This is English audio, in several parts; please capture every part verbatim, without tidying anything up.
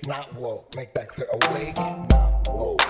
not woke. Make that clear. Awake, not woke.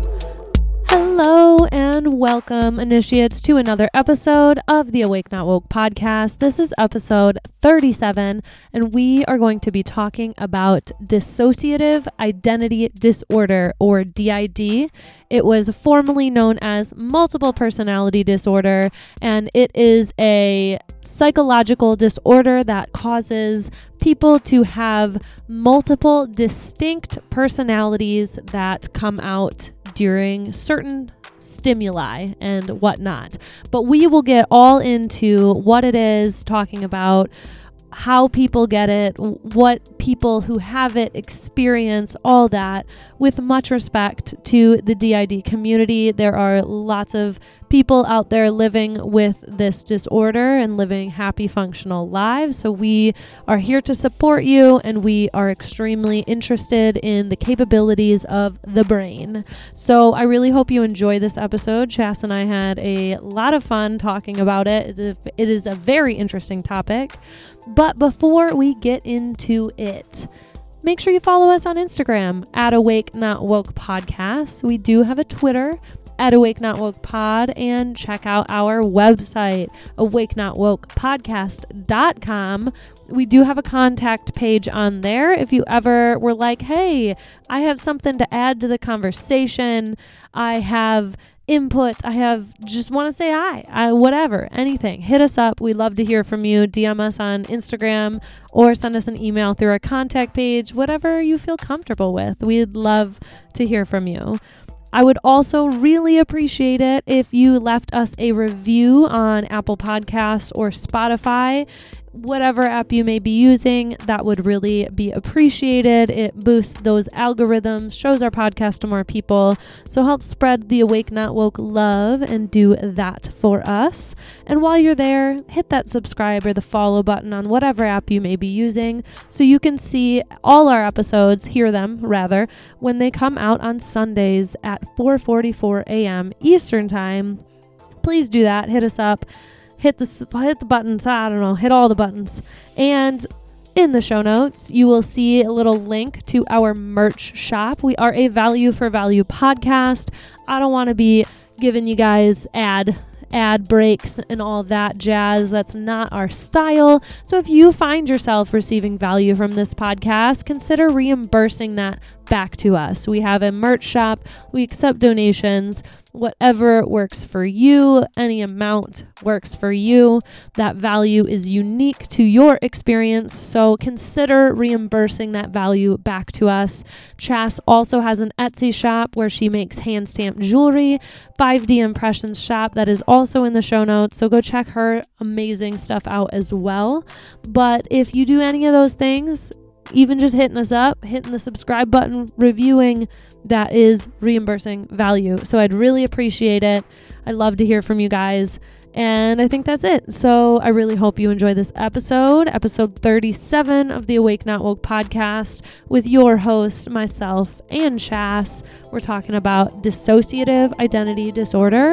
Hello and welcome, initiates, to another episode of the Awake Not Woke podcast. This is episode thirty-seven, and we are going to be talking about dissociative identity disorder, or D I D. It was formerly known as multiple personality disorder, and it is a psychological disorder that causes people to have multiple distinct personalities that come out during certain stimuli and whatnot. But we will get all into what it is, talking about how people get it, what people who have it experience, all that, with much respect to the D I D community. There are lots of people out there living with this disorder and living happy, functional lives. So we are here to support you, and we are extremely interested in the capabilities of the brain. So I really hope you enjoy this episode. Chas and I had a lot of fun talking about it. It is a very interesting topic. But before we get into it, make sure you follow us on Instagram at Awake Not Woke Podcast. We do have a Twitter at Awake Not Woke Pod, and check out our website, awake not woke podcast dot com. We do have a contact page on there. If you ever were like, hey, I have something to add to the conversation, I have input, I have just want to say hi, I, whatever, anything, hit us up. We love to hear from you. D M us on Instagram or send us an email through our contact page, whatever you feel comfortable with. We'd love to hear from you. I would also really appreciate it if you left us a review on Apple Podcasts or Spotify. Whatever app you may be using, that would really be appreciated. It boosts those algorithms, shows our podcast to more people. So help spread the Awake Not Woke love and do that for us. And while you're there, hit that subscribe or the follow button on whatever app you may be using so you can see all our episodes, hear them rather, when they come out on Sundays at four forty-four a.m. Eastern Time. Please do that. Hit us up. Hit the hit the buttons. I don't know. Hit all the buttons. And in the show notes, you will see a little link to our merch shop. We are a value for value podcast. I don't want to be giving you guys ad ad breaks and all that jazz. That's not our style. So if you find yourself receiving value from this podcast, consider reimbursing that back to us. We have a merch shop. We accept donations. Whatever works for you, any amount works for you. That value is unique to your experience, so consider reimbursing that value back to us. Chas also has an Etsy shop where she makes hand stamped jewelry, five D impressions shop that is also in the show notes, so go check her amazing stuff out as well. But if you do any of those things, even just hitting us up, hitting the subscribe button, reviewing, that is reimbursing value. So I'd really appreciate it. I'd love to hear from you guys. And I think that's it. So I really hope you enjoy this episode, episode thirty-seven of the Awake Not Woke podcast with your host, myself, and Chas. We're talking about dissociative identity disorder.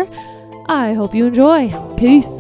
I hope you enjoy. Peace.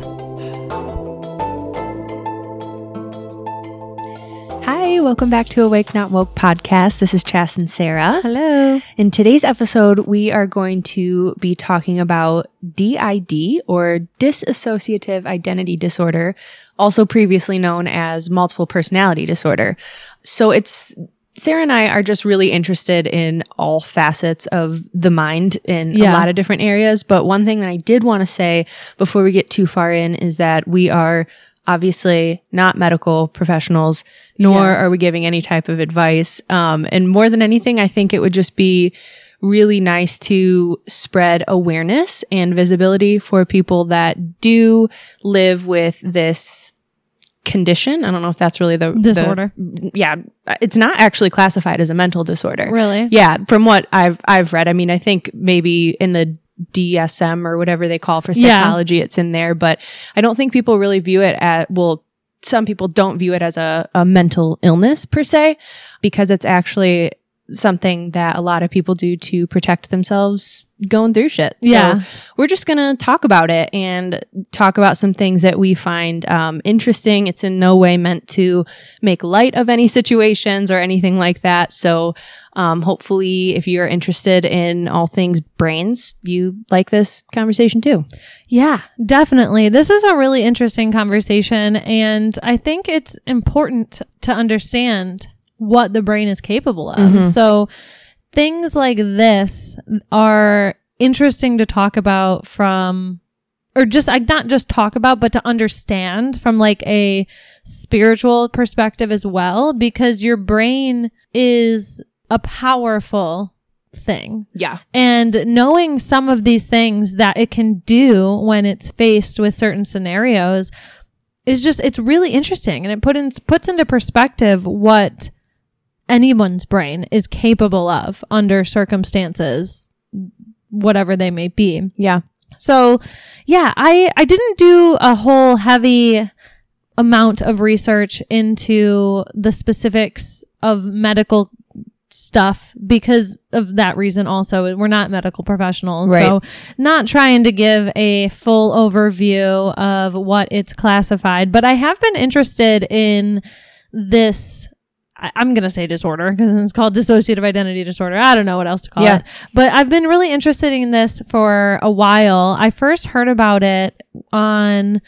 Hi, welcome back to Awake Not Woke podcast. This is Chas and Sarah. Hello. In today's episode, we are going to be talking about D I D, or dissociative identity disorder, also previously known as multiple personality disorder. So it's Sarah and I are just really interested in all facets of the mind in Yeah. a lot of different areas. But one thing that I did want to say before we get too far in is that we are obviously not medical professionals, nor Yeah. are we giving any type of advice. Um, and more than anything, I think it would just be really nice to spread awareness and visibility for people that do live with this condition. I don't know if that's really the Disorder. the- yeah. It's not actually classified as a mental disorder. Really? Yeah. From what I've, I've read, I mean, I think maybe in the D S M or whatever they call for psychology, yeah. It's in there, but I don't think people really view it at, well, some people don't view it as a, a mental illness per se, because it's actually something that a lot of people do to protect themselves going through shit. So Yeah. we're just going to talk about it and talk about some things that we find um, interesting. It's in no way meant to make light of any situations or anything like that. So um, hopefully if you're interested in all things brains, you like this conversation too. Yeah, definitely. This is a really interesting conversation, and I think it's important to understand what the brain is capable of. Mhm. So things like this are interesting to talk about from, or just like not just talk about, but to understand from like a spiritual perspective as well, because your brain is a powerful thing. Yeah. And knowing some of these things that it can do when it's faced with certain scenarios is just, it's really interesting. And it put in, puts into perspective what anyone's brain is capable of under circumstances, whatever they may be. Yeah. So yeah, I, I didn't do a whole heavy amount of research into the specifics of medical stuff because of that reason. Also, we're not medical professionals, Right. so not trying to give a full overview of what it's classified, but I have been interested in this, I- I'm going to say disorder because it's called dissociative identity disorder. I don't know what else to call Yeah. it, but I've been really interested in this for a while. I first heard about it on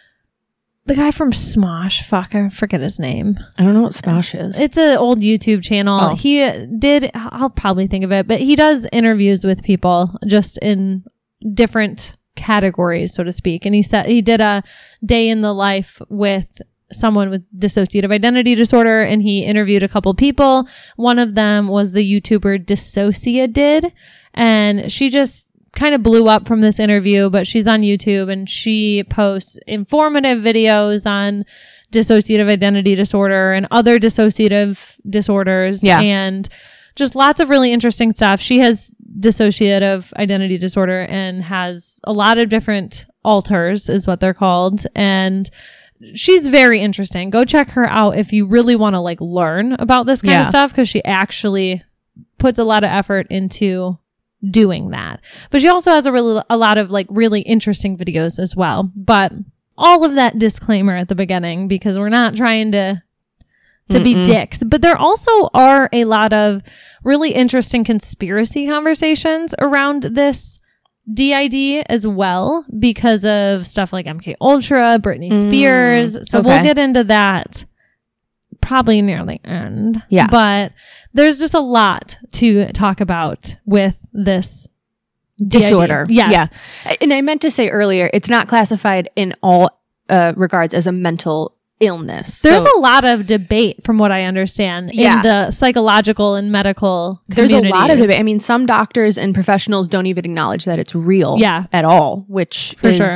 the guy from Smosh. Fuck, I forget his name. I don't know what Smosh is. It's an old YouTube channel. Oh. He did, I'll probably think of it, but he does interviews with people just in different categories, so to speak. And he said he did a day in the life with someone with dissociative identity disorder, and he interviewed a couple people. One of them was the YouTuber Dissociadid, and she just kind of blew up from this interview, but she's on YouTube and she posts informative videos on dissociative identity disorder and other dissociative disorders. Yeah. And just lots of really interesting stuff. She has dissociative identity disorder and has a lot of different alters is what they're called. And she's very interesting. Go check her out if you really want to like learn about this kind Yeah. of stuff, because she actually puts a lot of effort into doing that. But she also has a really a lot of like really interesting videos as well. But all of that disclaimer at the beginning, because we're not trying to to be Mm-mm. dicks. But there also are a lot of really interesting conspiracy conversations around this D I D as well, because of stuff like M K Ultra, Britney Mm, Spears. So okay. we'll get into that probably near the end. Yeah. But there's just a lot to talk about with this D I D. Disorder. Yes. Yeah. And I meant to say earlier, it's not classified in all uh, regards as a mental illness. There's So a lot of debate, from what I understand, Yeah. in the psychological and medical there's a lot of communities. debate. I mean, some doctors and professionals don't even acknowledge that it's real Yeah. at all, which For is sure.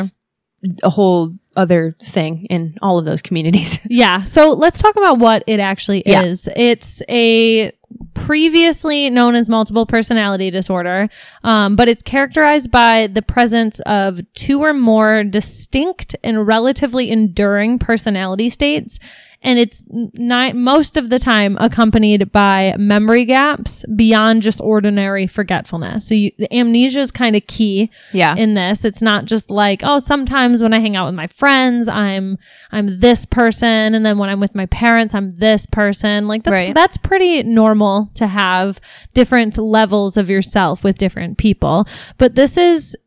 a whole other thing in all of those communities. Yeah. So let's talk about what it actually Yeah. is. It's a previously known as multiple personality disorder, um, but it's characterized by the presence of two or more distinct and relatively enduring personality states. And it's not most of the time accompanied by memory gaps beyond just ordinary forgetfulness. So you, the amnesia is kind of key Yeah. in this. It's not just like, oh, sometimes when I hang out with my friends, I'm I'm this person, and then when I'm with my parents, I'm this person. Like that's Right. that's pretty normal to have different levels of yourself with different people. But this is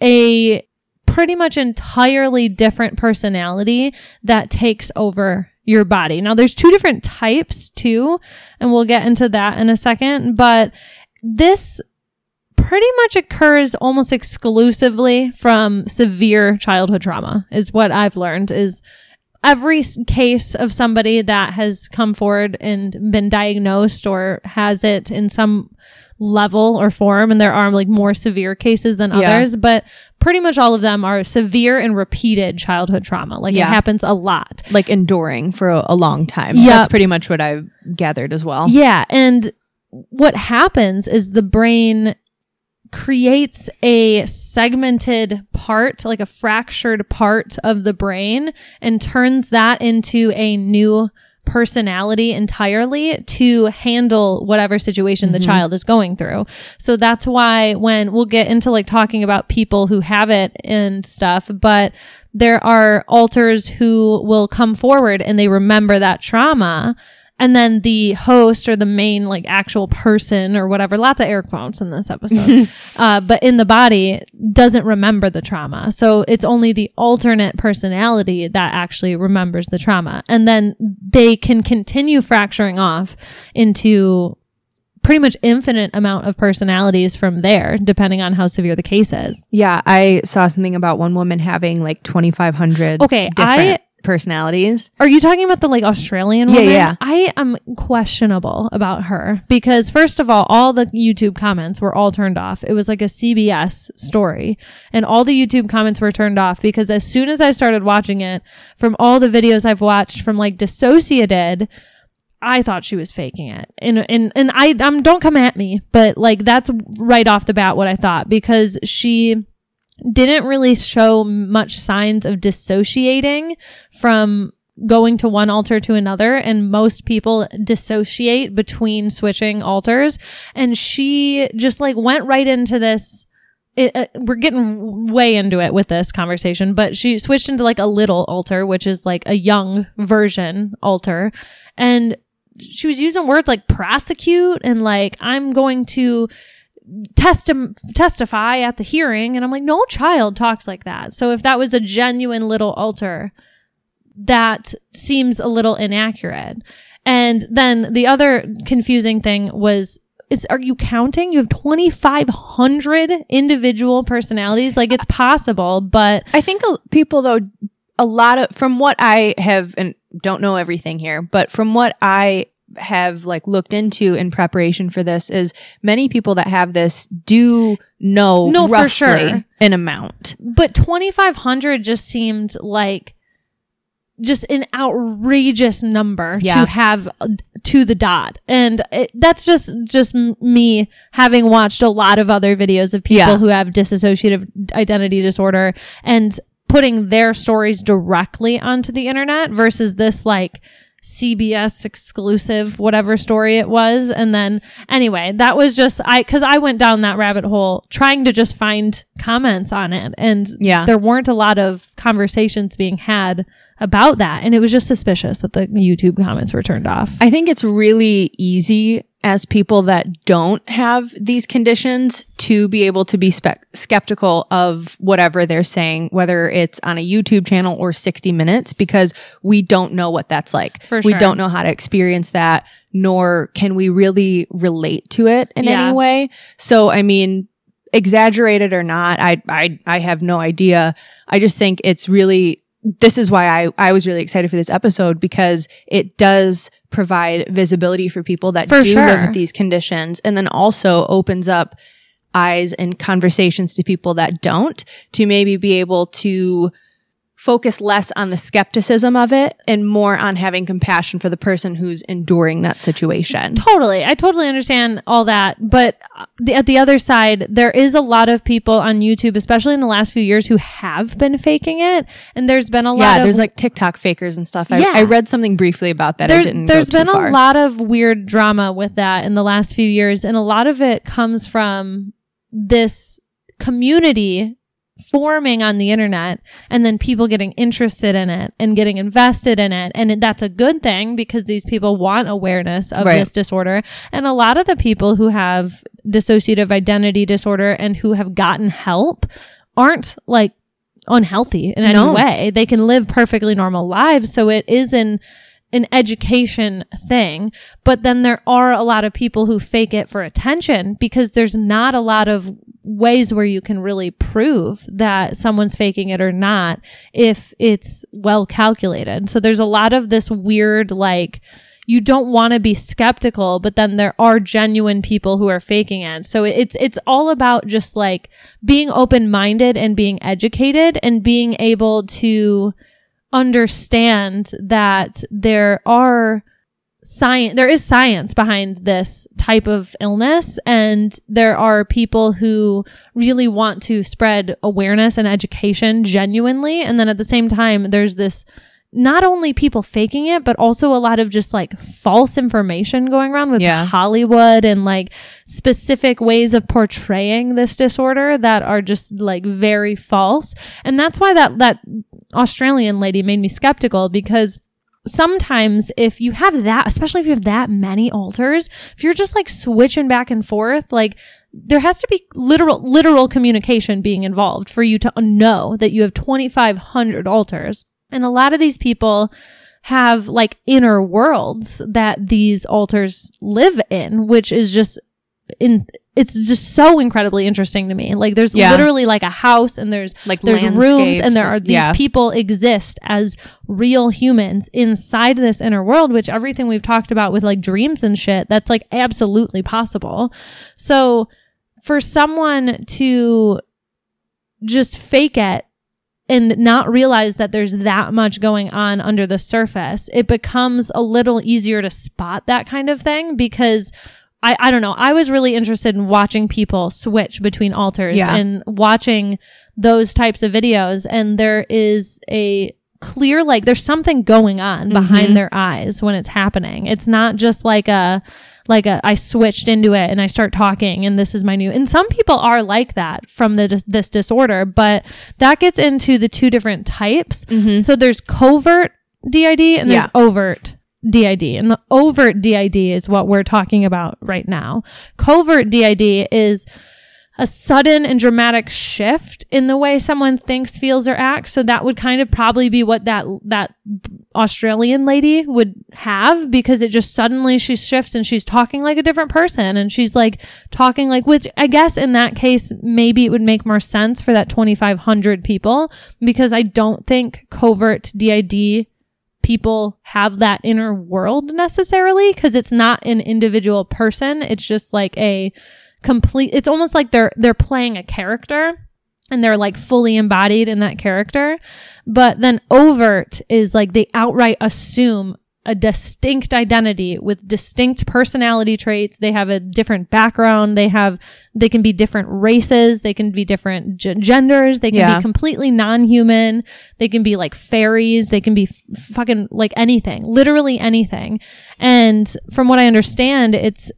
a pretty much entirely different personality that takes over your body. Now there's two different types too, and we'll get into that in a second, but this pretty much occurs almost exclusively from severe childhood trauma is what I've learned. Is every s- case of somebody that has come forward and been diagnosed or has it in some level or form, and there are like more severe cases than Yeah. others, but pretty much all of them are severe and repeated childhood trauma. Like Yeah. it happens a lot. Like enduring for a, a long time. Yep. That's pretty much what I've gathered as well. Yeah. And what happens is the brain creates a segmented part, like a fractured part of the brain, and turns that into a new personality entirely to handle whatever situation the Mhm. child is going through. So that's why when we'll get into like talking about people who have it and stuff, but there are alters who will come forward and they remember that trauma. And then the host or the main like actual person or whatever, lots of air quotes in this episode, uh, but in the body doesn't remember the trauma. So it's only the alternate personality that actually remembers the trauma. And then they can continue fracturing off into pretty much infinite amount of personalities from there, depending on how severe the case is. Yeah, I saw something about one woman having like twenty-five hundred Okay, different I- personalities. Are you talking about the like Australian Yeah, woman? yeah. I am questionable about her because first of all, all the YouTube comments were all turned off. It was like a C B S story and all the YouTube comments were turned off because as soon as I started watching it, from all the videos I've watched from like Dissociated, I thought she was faking it. And and and I um don't come at me, but like that's right off the bat what I thought because she didn't really show much signs of dissociating from going to one altar to another. And most people dissociate between switching altars. And she just like went right into this. It, uh, we're getting way into it with this conversation, but she switched into like a little altar, which is like a young version altar. And she was using words like prosecute and like, I'm going to Testi- testify at the hearing. And I'm like, no child talks like that. So if that was a genuine little altar, that seems a little inaccurate. And then the other confusing thing was, is, are you counting? You have twenty-five hundred individual personalities. Like it's possible, but I think a- people though, a lot of, from what I have, and don't know everything here, but from what I have like looked into in preparation for this is many people that have this do know No, for roughly sure. an amount. But twenty-five hundred just seemed like just an outrageous number Yeah. to have uh, to the dot. And it, that's just, just m- me having watched a lot of other videos of people Yeah. who have dissociative identity disorder and putting their stories directly onto the internet versus this like C B S exclusive, whatever story it was. And then anyway, that was just, I, cause I went down that rabbit hole trying to just find comments on it. And Yeah. there weren't a lot of conversations being had about that. And it was just suspicious that the YouTube comments were turned off. I think it's really easy as people that don't have these conditions to be able to be spe- skeptical of whatever they're saying, whether it's on a YouTube channel or sixty minutes, because we don't know what that's like. For We sure. don't know how to experience that, nor can we really relate to it in Yeah. any way. So, I mean, exaggerated or not, I, I, I have no idea. I just think it's really, this is why I, I was really excited for this episode because it does provide visibility for people that For do sure. live with these conditions, and then also opens up eyes and conversations to people that don't, to maybe be able to focus less on the skepticism of it and more on having compassion for the person who's enduring that situation. Totally. I totally understand all that. But uh, the, at the other side, there is a lot of people on YouTube, especially in the last few years, who have been faking it. And there's been a lot Yeah, of... there's like TikTok fakers and stuff. I, Yeah. I read something briefly about that. There, I didn't there's go too been far. a lot of weird drama with that in the last few years. And a lot of it comes from this community forming on the internet and then people getting interested in it and getting invested in it. And it- that's a good thing because these people want awareness of Right. this disorder. And a lot of the people who have dissociative identity disorder and who have gotten help aren't like unhealthy in any No. way. They can live perfectly normal lives. So it is an an education thing, but then there are a lot of people who fake it for attention because there's not a lot of ways where you can really prove that someone's faking it or not if it's well calculated. So there's a lot of this weird, like, you don't want to be skeptical, but then there are genuine people who are faking it. So it's it's all about just like being open-minded and being educated and being able to understand that there are science, there is science behind this type of illness, and there are people who really want to spread awareness and education genuinely. And then at the same time, there's this not only people faking it, but also a lot of just like false information going around with Yeah. Hollywood and like specific ways of portraying this disorder that are just like very false. And that's why that, that Australian lady made me skeptical, because sometimes if you have that, especially if you have that many alters, if you're just like switching back and forth, like there has to be literal, literal communication being involved for you to know that you have twenty-five hundred alters. And a lot of these people have like inner worlds that these alters live in, which is just in, it's just so incredibly interesting to me. Like there's Yeah. literally like a house and there's Like there's rooms landscapes and there are and- these yeah. people exist as real humans inside this inner world, which everything we've talked about with like dreams and shit, that's like absolutely possible. So for someone to just fake it and not realize that there's that much going on under the surface, it becomes a little easier to spot that kind of thing, because I, I don't know. I was really interested in watching people switch between alters Yeah. and watching those types of videos. And there is a clear, like there's something going on behind Mhm. their eyes when it's happening. It's not just like a, like a, I switched into it and I start talking and this is my new, and some people are like that from the, dis- this disorder, but that gets into the two different types. Mhm. So there's covert D I D and there's Yeah. overt D I D. And the overt D I D is what we're talking about right now. Covert D I D is a sudden and dramatic shift in the way someone thinks, feels, or acts. So that would kind of probably be what that that Australian lady would have, because it just suddenly she shifts and she's talking like a different person, and she's like talking like, which I guess in that case maybe it would make more sense for that twenty-five hundred people, because I don't think covert D I D people have that inner world necessarily, because it's not an individual person. It's just like a complete, it's almost like they're they're playing a character and they're like fully embodied in that character. But then overt is like they outright assume a distinct identity with distinct personality traits. They have a different background. They have, they can be different races. They can be different g- genders. They can Yeah. be completely non-human. They can be like fairies. They can be f- fucking like anything, literally anything. And from what I understand, it's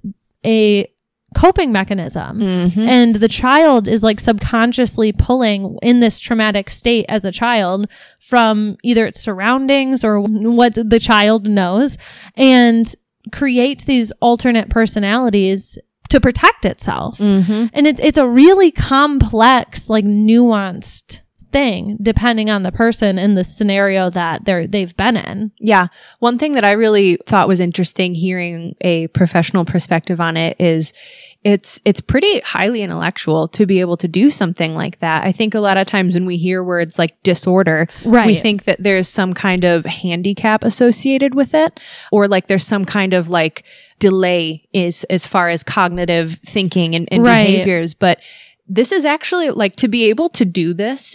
a coping mechanism. Mhm. And the child is like subconsciously pulling in this traumatic state as a child from either its surroundings or what the child knows, and creates these alternate personalities to protect itself. Mhm. And it, it's a really complex, like nuanced thing depending on the person and the scenario that they're they've been in. Yeah. One thing that I really thought was interesting hearing a professional perspective on it is it's it's pretty highly intellectual to be able to do something like that. I think a lot of times when we hear words like disorder, Right. we think that there's some kind of handicap associated with it, or like there's some kind of like delay is as far as cognitive thinking and, and Right. behaviors. But this is actually like to be able to do this,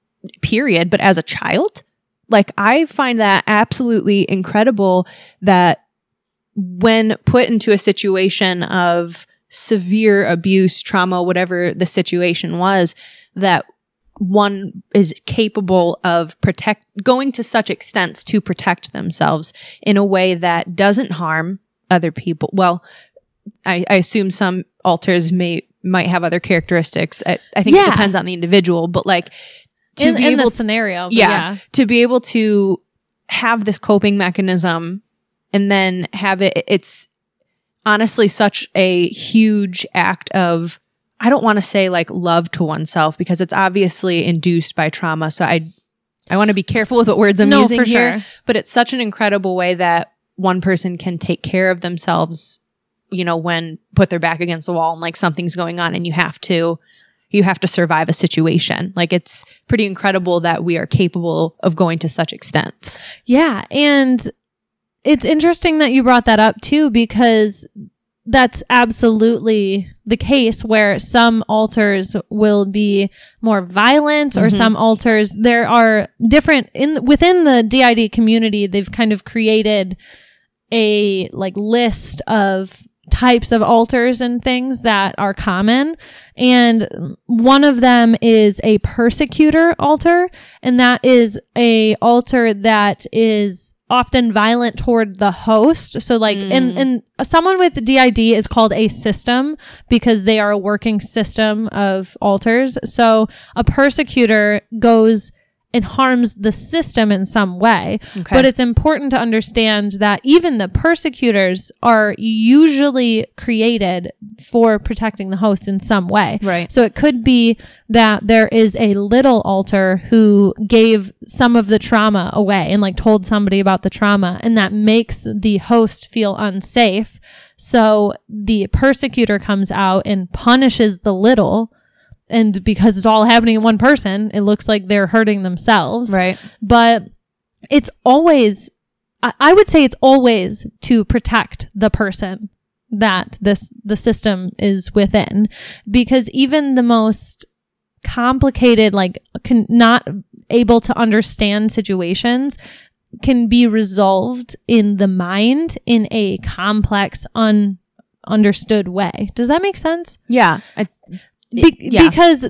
period. But as a child, like I find that absolutely incredible that when put into a situation of severe abuse, trauma, whatever the situation was, that one is capable of protect going to such extents to protect themselves in a way that doesn't harm other people. Well, I, I assume some alters may might have other characteristics. I, I think Yeah. it depends on the individual, but like to In, be in able the to, scenario. but yeah, yeah. to be able to have this coping mechanism and then have it, it's honestly such a huge act of, I don't want to say like love to oneself because it's obviously induced by trauma. So I, I want to be careful with what words I'm No, using for here, sure. but it's such an incredible way that one person can take care of themselves, you know, when put their back against the wall and like something's going on and you have to, you have to survive a situation. Like it's pretty incredible that we are capable of going to such extents. Yeah. And it's interesting that you brought that up too, because that's absolutely the case where some alters will be more violent or Mhm. some alters, there are different in within the D I D community. They've kind of created a like list of types of altars and things that are common. And one of them is a persecutor altar. And that is a altar that is often violent toward the host. So like, mm. and, and someone with D I D is called a system because they are a working system of altars. So a persecutor goes and harms the system in some way. Okay. But it's important to understand that even the persecutors are usually created for protecting the host in some way. Right. So it could be that there is a little altar who gave some of the trauma away and like told somebody about the trauma, and that makes the host feel unsafe. So the persecutor comes out and punishes the little. And because it's all happening in one person, it looks like they're hurting themselves. Right. But it's always, I, I would say it's always to protect the person that this, the system is within. Because even the most complicated, like can, not able to understand situations can be resolved in the mind in a complex, ununderstood way. Does that make sense? Yeah. I- Be- yeah. Because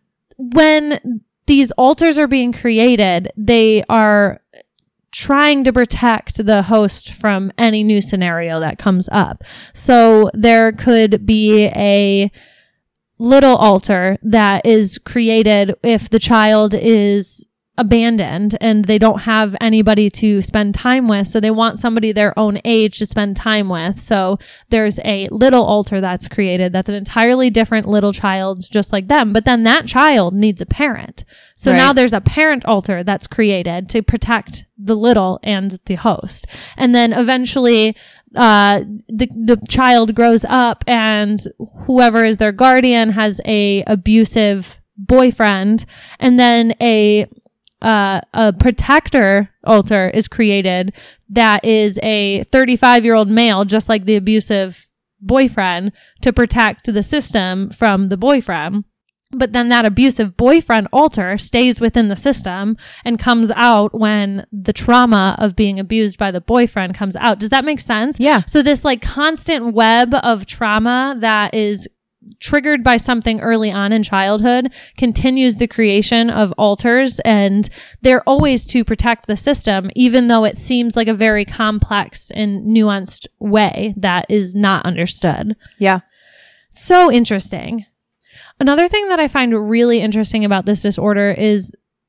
when these altars are being created, they are trying to protect the host from any new scenario that comes up. So there could be a little altar that is created if the child is abandoned and they don't have anybody to spend time with. So they want somebody their own age to spend time with. So there's a little altar that's created. That's an entirely different little child just like them. But then that child needs a parent. So right. now there's a parent altar that's created to protect the little and the host. And then eventually uh the the child grows up and whoever is their guardian has a abusive boyfriend, and then a Uh, a protector altar is created that is a thirty-five year old male, just like the abusive boyfriend, to protect the system from the boyfriend. But then that abusive boyfriend altar stays within the system and comes out when the trauma of being abused by the boyfriend comes out. Does that make sense? Yeah. So this like constant web of trauma that is triggered by something early on in childhood continues the creation of altars, and they're always to protect the system, even though it seems like a very complex and nuanced way that is not understood. Yeah. So interesting. Another thing that I find really interesting about this disorder is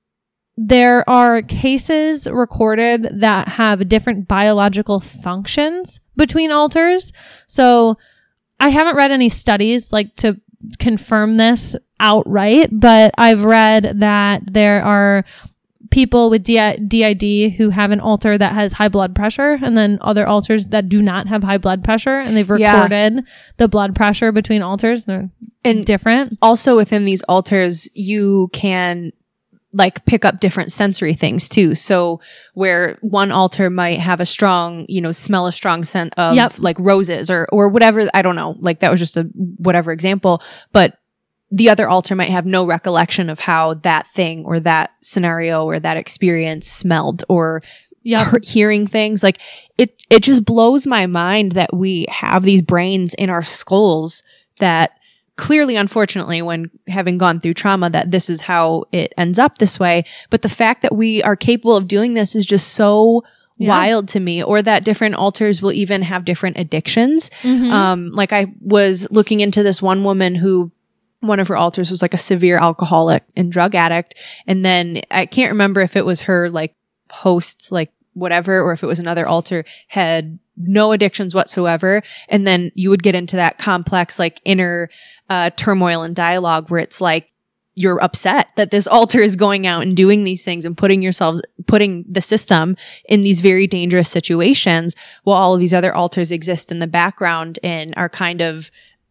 there are cases recorded that have different biological functions between altars. So I haven't read any studies like to confirm this outright, but I've read that there are people with D I D who have an altar that has high blood pressure, and then other altars that do not have high blood pressure, and they've recorded yeah. the blood pressure between altars. They're and different. Also within these altars, you can like pick up different sensory things too. So where one altar might have a strong, you know, smell a strong scent of yep. like roses or, or whatever. I don't know. Like that was just a whatever example, but the other altar might have no recollection of how that thing or that scenario or that experience smelled or yep. he- hearing things. Like it, it just blows my mind that we have these brains in our skulls that clearly, unfortunately, when having gone through trauma, that this is how it ends up this way. But the fact that we are capable of doing this is just so yeah. wild to me, or that different altars will even have different addictions. Mm-hmm. Um, like I was looking into this one woman who one of her altars was like a severe alcoholic and drug addict. And then I can't remember if it was her like host, like whatever, or if it was another altar had no addictions whatsoever. And then you would get into that complex, like inner uh, turmoil and dialogue where it's like, you're upset that this altar is going out and doing these things and putting yourselves, putting the system in these very dangerous situations, while all of these other altars exist in the background and are kind of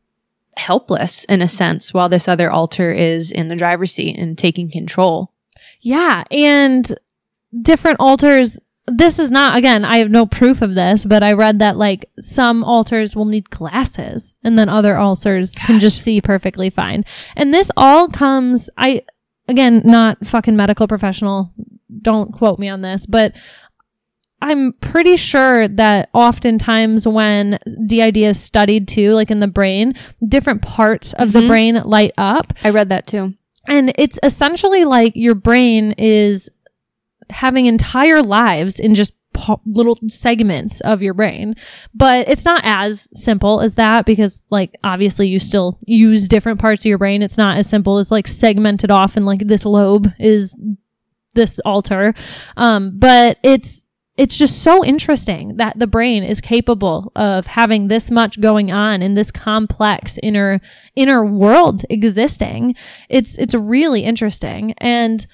helpless in a sense, while this other altar is in the driver's seat and taking control. Yeah. And different altars, this is not, again, I have no proof of this, but I read that like some altars will need glasses and then other altars Gosh. can just see perfectly fine. And this all comes, I, again, not fucking medical professional, don't quote me on this, but I'm pretty sure that oftentimes when D I D is studied too, like in the brain, different parts of Mm-hmm. the brain light up. I read that too. And it's essentially like your brain is having entire lives in just po- little segments of your brain. But it's not as simple as that because, like, obviously you still use different parts of your brain. It's not as simple as like segmented off and like this lobe is this alter. Um, but it's It's just so interesting that the brain is capable of having this much going on in this complex inner inner world existing. It's it's really interesting, and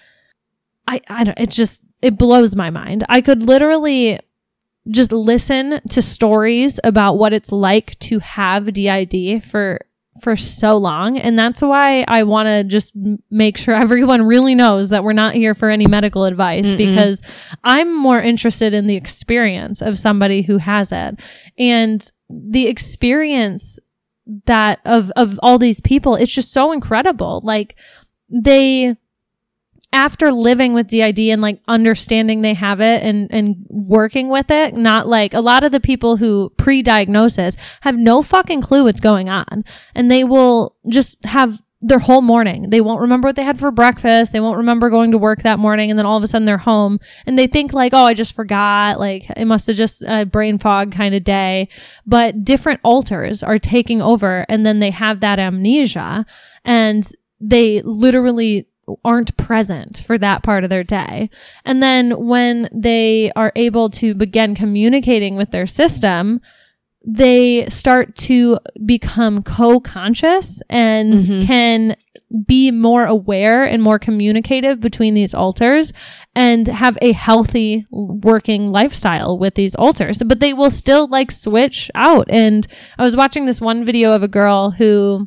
I I don't. It's just it blows my mind. I could literally just listen to stories about what it's like to have D I D for for so long. And that's why I want to just m- make sure everyone really knows that we're not here for any medical advice, Mm-mm. because I'm more interested in the experience of somebody who has it, and the experience that of, of all these people. It's just so incredible. Like they, after living with D I D and like understanding they have it and, and working with it, not like a lot of the people who pre-diagnosis have no fucking clue what's going on. And they will just have their whole morning. They won't remember what they had for breakfast. They won't remember going to work that morning. And then all of a sudden they're home and they think like, oh, I just forgot. Like it must have just a brain fog kind of day. But different alters are taking over, and then they have that amnesia and they literally aren't present for that part of their day. And then when they are able to begin communicating with their system, they start to become co-conscious and Mhm. can be more aware and more communicative between these alters and have a healthy working lifestyle with these alters. But they will still like switch out. And I was watching this one video of a girl who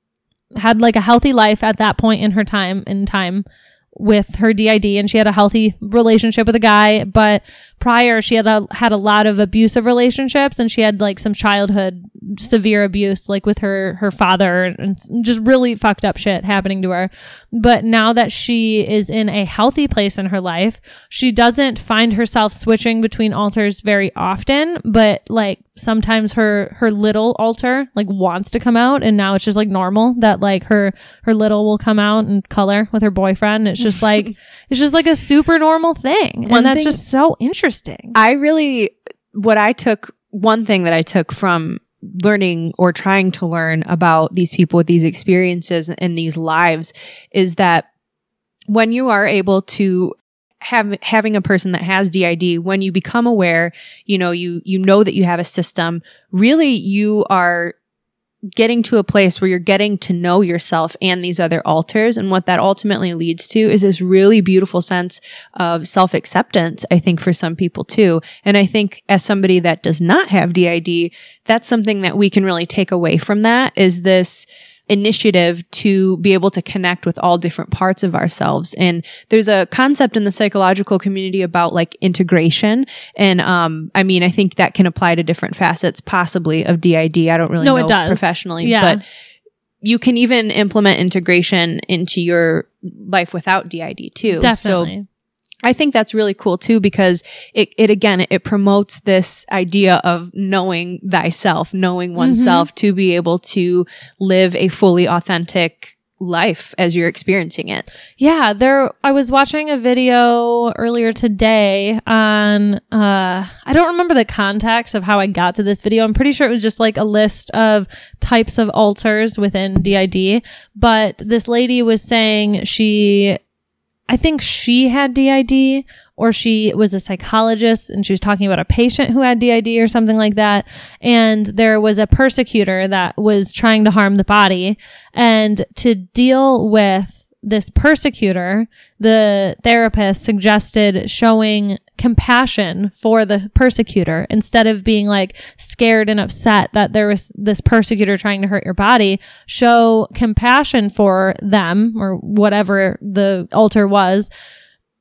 had like a healthy life at that point in her time in time with her D I D, and she had a healthy relationship with a guy, but prior she had a, had a lot of abusive relationships, and she had like some childhood severe abuse like with her her father, and just really fucked up shit happening to her. But now that she is in a healthy place in her life, she doesn't find herself switching between alters very often, but like sometimes her her little alter like wants to come out, and now it's just like normal that like her her little will come out and color with her boyfriend. It's just like it's just like a super normal thing. One And that's thing- just so interesting. I really, what I took, one thing that I took from learning or trying to learn about these people with these experiences and these lives is that when you are able to have, having a person that has D I D, when you become aware, you know, you, you know that you have a system, really you are getting to a place where you're getting to know yourself and these other alters. And what that ultimately leads to is this really beautiful sense of self-acceptance, I think, for some people too. And I think as somebody that does not have D I D, that's something that we can really take away from that, is this initiative to be able to connect with all different parts of ourselves. And there's a concept in the psychological community about like integration. And, um, I mean, I think that can apply to different facets possibly of D I D. I don't really No, know it does. professionally, Yeah. but you can even implement integration into your life without D I D too. Definitely. So I think that's really cool too, because it, it again, it promotes this idea of knowing thyself, knowing oneself to be able to live a fully authentic life as you're experiencing it. Yeah, there I was watching a video earlier today on uh I don't remember the context of how I got to this video. I'm pretty sure it was just like a list of types of alters within D I D, but this lady was saying she I think she had D I D, or she was a psychologist and she was talking about a patient who had D I D or something like that. And there was a persecutor that was trying to harm the body. And to deal with this persecutor, the therapist suggested showing compassion for the persecutor instead of being like scared and upset that there was this persecutor trying to hurt your body. Show compassion for them or whatever the alter was,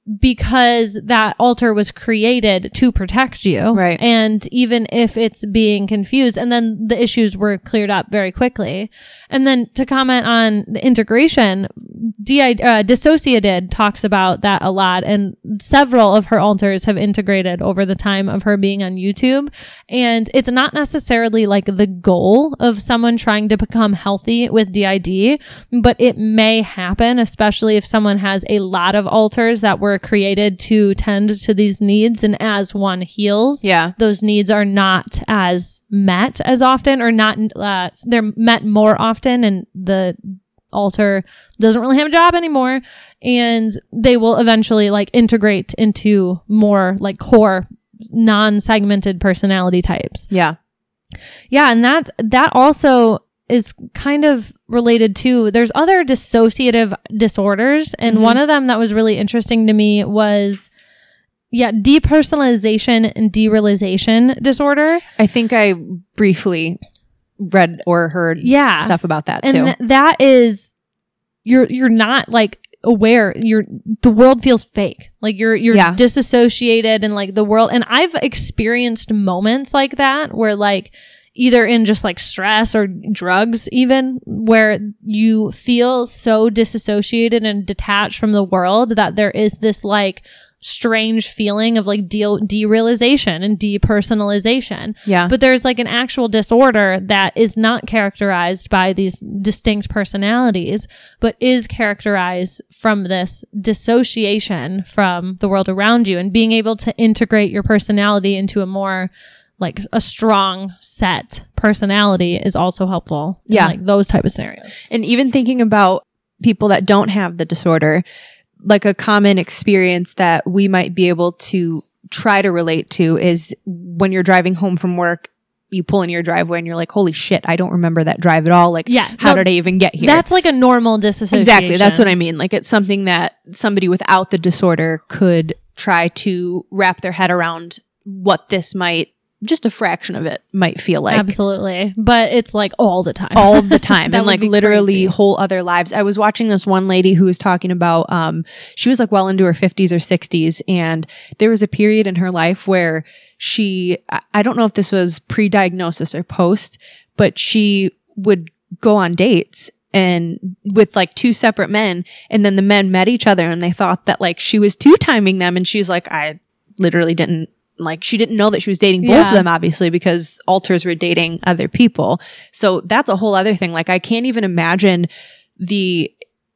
because that altar was created to protect you. Right. And even if it's being confused, and then the issues were cleared up very quickly. And then to comment on the integration, D I, uh, Dissociated talks about that a lot, and several of her altars have integrated over the time of her being on YouTube. And it's not necessarily like the goal of someone trying to become healthy with D I D, but it may happen, especially if someone has a lot of altars that were created to tend to these needs. And as one heals, Yeah. those needs are not as met as often, or not, uh, they're met more often, and the altar doesn't really have a job anymore, and they will eventually like integrate into more like core non-segmented personality types. Yeah. Yeah. And that, that also is kind of related to, there's other dissociative disorders. And Mhm. one of them that was really interesting to me was, yeah, depersonalization and derealization disorder. I think I briefly read or heard Yeah. stuff about that And too. th- that is, you're, you're not like aware, you're, the world feels fake. Like you're, you're Yeah. disassociated, and like the world. And I've experienced moments like that where like, either in just like stress or drugs even, where you feel so disassociated and detached from the world that there is this like strange feeling of like de- derealization and depersonalization. Yeah. But there's like an actual disorder that is not characterized by these distinct personalities, but is characterized from this dissociation from the world around you, and being able to integrate your personality into a more like a strong set personality is also helpful. in, Yeah. like those type of scenarios. And even thinking about people that don't have the disorder, like a common experience that we might be able to try to relate to is when you're driving home from work, you pull in your driveway and you're like, holy shit, I don't remember that drive at all. Like, Yeah. how No, did I even get here? That's like a normal disassociation. Exactly. That's what I mean. Like, it's something that somebody without the disorder could try to wrap their head around what this might, just a fraction of it might feel like. Absolutely. But it's like all the time. All the time. That And would like be literally crazy. whole other lives. I was watching this one lady who was talking about, um, she was like well into her fifties or sixties. And there was a period in her life where she, I- I don't know if this was pre-diagnosis or post, but she would go on dates and with like two separate men, and then the men met each other and they thought that like she was two-timing them, and she's like, I literally didn't, like she didn't know that she was dating both Yeah. of them, obviously, because alters were dating other people. So that's a whole other thing. Like, I can't even imagine the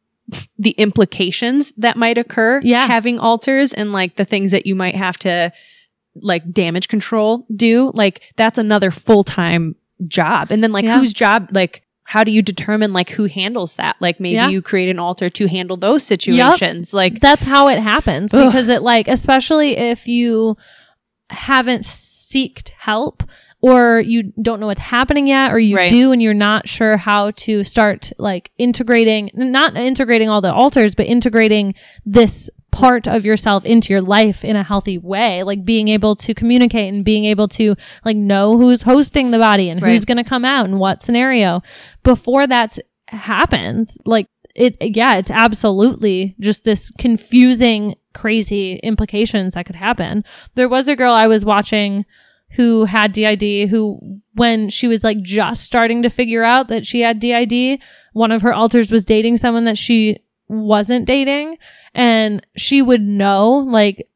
the implications that might occur Yeah. having alters, and like the things that you might have to like damage control do. Like, that's another full-time job. And then like Yeah. whose job, like how do you determine like who handles that? Like maybe Yeah. you create an altar to handle those situations. Like, That's how it happens, Ugh. because it like, especially if you haven't seeked help, or you don't know what's happening yet, or you Right. do and you're not sure how to start like integrating, not integrating all the altars, but integrating this part of yourself into your life in a healthy way, like being able to communicate and being able to like know who's hosting the body and Right. who's going to come out and what scenario before that happens. Like it, yeah, it's absolutely just this confusing, crazy implications that could happen. There was a girl I was watching who had D I D, who, when she was like just starting to figure out that she had D I D, one of her alters was dating someone that she wasn't dating, and she would know like,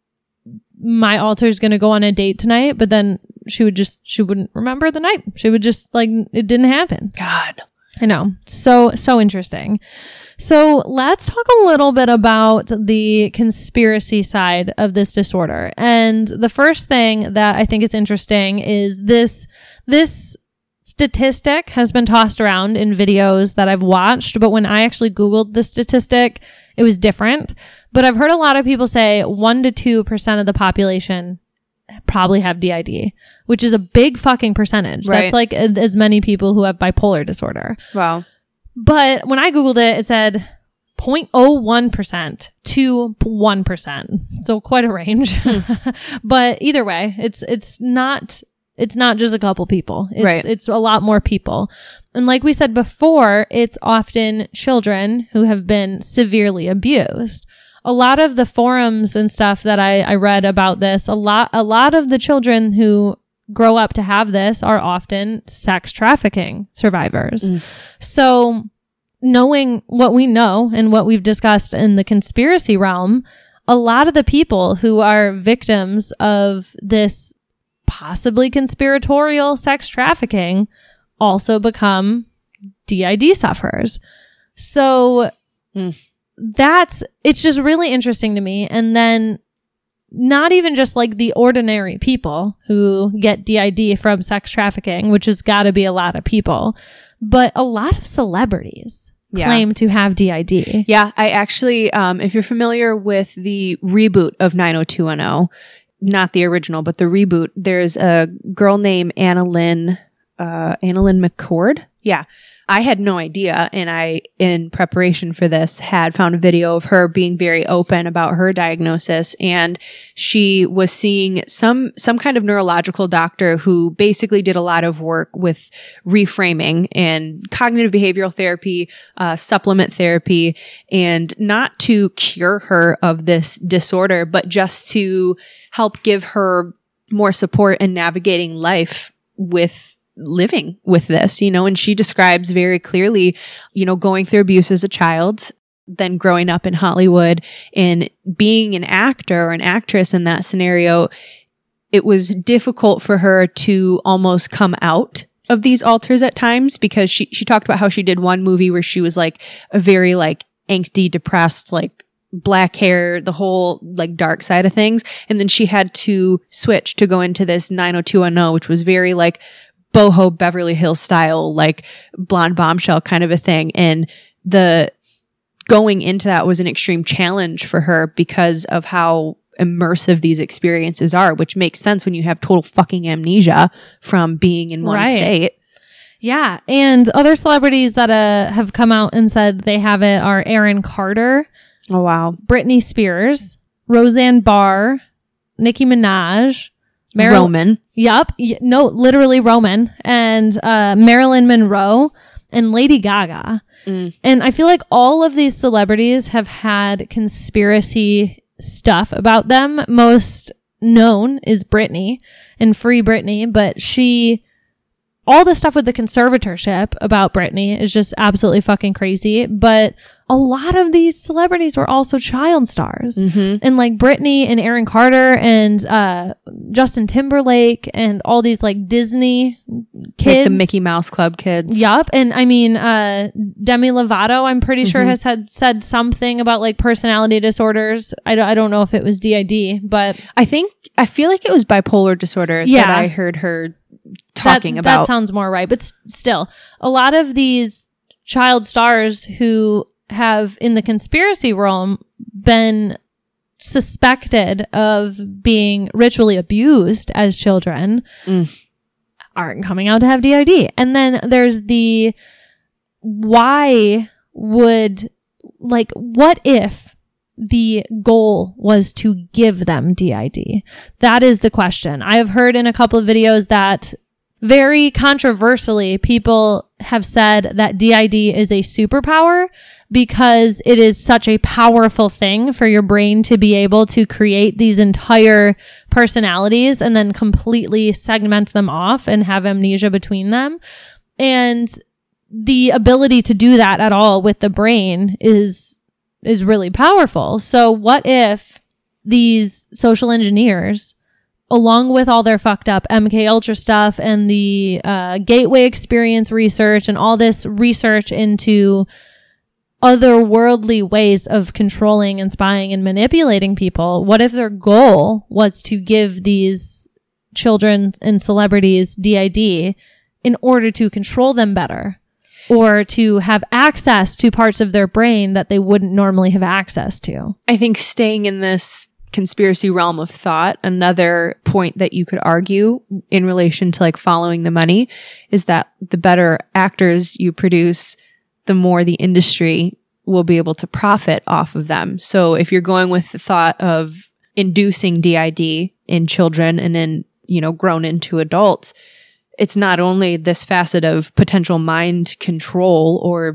my altar's going to go on a date tonight, but then she would just, she wouldn't remember the night. She would just like, it didn't happen. God. I know. So, so interesting. So let's talk a little bit about the conspiracy side of this disorder. And the first thing that I think is interesting is this, this statistic has been tossed around in videos that I've watched, but when I actually Googled the statistic, it was different. But I've heard a lot of people say one to two percent of the population probably have D I D, which is a big fucking percentage. Right. That's like a- as many people who have bipolar disorder. Wow. But when I Googled it, it said zero point zero one percent to one percent. So quite a range. But either way, it's, it's not, it's not just a couple people. It's, Right. it's a lot more people. And like we said before, it's often children who have been severely abused. a lot of the forums and stuff that I, I read about this, a lot, a lot of the children who grow up to have this are often sex trafficking survivors. Mm. So knowing what we know and what we've discussed in the conspiracy realm, a lot of the people who are victims of this possibly conspiratorial sex trafficking also become D I D sufferers. So mm. that's, it's just really interesting to me. And then not even just like the ordinary people who get D I D from sex trafficking, which has got to be a lot of people, but a lot of celebrities yeah. claim to have D I D. Yeah, I actually, um, if you're familiar with the reboot of nine oh two one oh, not the original, but the reboot, there's a girl named Anna Lynn, uh, Anna Lynn McCord. Yeah. I had no idea. And I, in preparation for this, had found a video of her being very open about her diagnosis. And she was seeing some, some kind of neurological doctor who basically did a lot of work with reframing and cognitive behavioral therapy, uh, supplement therapy, and not to cure her of this disorder, but just to help give her more support in navigating life with living with this, you know, and she describes very clearly, you know, going through abuse as a child, then growing up in Hollywood and being an actor or an actress in that scenario. It was difficult for her to almost come out of these alters at times, because she, she talked about how she did one movie where she was like a very like angsty, depressed, like black hair, the whole like dark side of things. And then she had to switch to go into this nine oh two one oh, which was very like boho Beverly Hills style, like blonde bombshell kind of a thing. And the going into that was an extreme challenge for her because of how immersive these experiences are, which makes sense when you have total fucking amnesia from being in one right. state. Yeah. And other celebrities that uh, have come out and said they have it are Aaron Carter. Oh, wow. Britney Spears, Roseanne Barr, Nicki Minaj, Mar- Roman. Yup. Y- no, literally Roman. And uh, Marilyn Monroe and Lady Gaga. Mm. And I feel like all of these celebrities have had conspiracy stuff about them. Most known is Britney and Free Britney, but she... all the stuff with the conservatorship about Britney is just absolutely fucking crazy. But a lot of these celebrities were also child stars. Mm-hmm. And like Britney and Aaron Carter and uh, Justin Timberlake and all these like Disney kids. Like the Mickey Mouse Club kids. Yup. And I mean, uh, Demi Lovato, I'm pretty mm-hmm. sure has had said something about like personality disorders. I, don't, I don't know if it was D I D, but I think, I feel like it was bipolar disorder yeah. that I heard her talking that, about. That sounds more right. But s- still, a lot of these child stars who have in the conspiracy realm been suspected of being ritually abused as children mm. aren't coming out to have D I D. And then there's the why would, like, what if the goal was to give them D I D? That is the question. I have heard in a couple of videos that very controversially, people have said that D I D is a superpower because it is such a powerful thing for your brain to be able to create these entire personalities and then completely segment them off and have amnesia between them. And the ability to do that at all with the brain is is really powerful. So what if these social engineers, along with all their fucked up M K Ultra stuff and the uh, gateway experience research and all this research into otherworldly ways of controlling and spying and manipulating people, what if their goal was to give these children and celebrities D I D in order to control them better? Or to have access to parts of their brain that they wouldn't normally have access to. I think staying in this conspiracy realm of thought, another point that you could argue in relation to like following the money is that the better actors you produce, the more the industry will be able to profit off of them. So if you're going with the thought of inducing D I D in children and then, you know, grown into adults, it's not only this facet of potential mind control or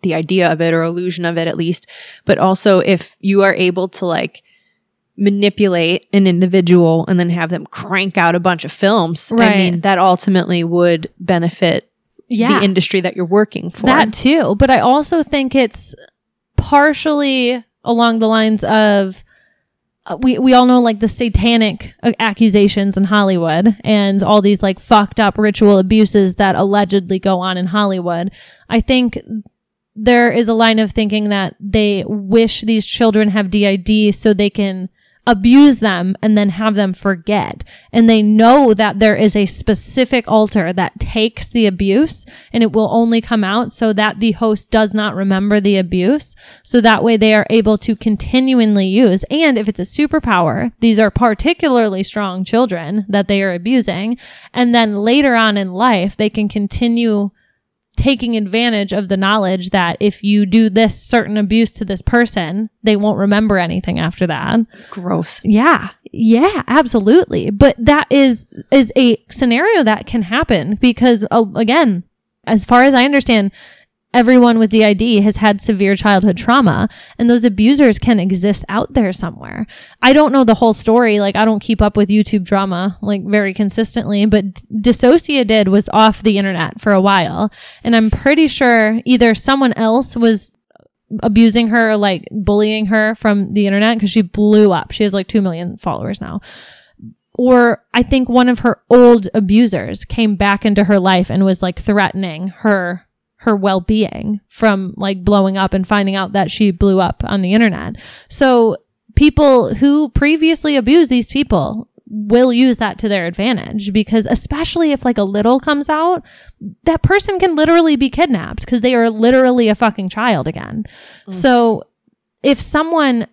the idea of it or illusion of it at least. But also if you are able to like manipulate an individual and then have them crank out a bunch of films, Right. I mean, that ultimately would benefit Yeah. the industry that you're working for. That too. But I also think it's partially along the lines of uh, we we all know like the satanic uh, accusations in Hollywood and all these like fucked up ritual abuses that allegedly go on in Hollywood. I think there is a line of thinking that they wish these children have D I D so they can abuse them and then have them forget. And they know that there is a specific altar that takes the abuse and it will only come out so that the host does not remember the abuse. So that way they are able to continually use. And if it's a superpower, these are particularly strong children that they are abusing. And then later on in life, they can continue taking advantage of the knowledge that if you do this certain abuse to this person, they won't remember anything after that. Gross. Yeah. Yeah, absolutely. But that is, is a scenario that can happen because uh, again, as far as I understand, everyone with D I D has had severe childhood trauma and those abusers can exist out there somewhere. I don't know the whole story. Like I don't keep up with YouTube drama like very consistently, but Dissociated was off the internet for a while. And I'm pretty sure either someone else was abusing her, like bullying her from the internet because she blew up. She has like two million followers now. Or I think one of her old abusers came back into her life and was like threatening her her well-being from like blowing up and finding out that she blew up on the internet. So people who previously abused these people will use that to their advantage because especially if like a little comes out, that person can literally be kidnapped because they are literally a fucking child again. Mm. So if someone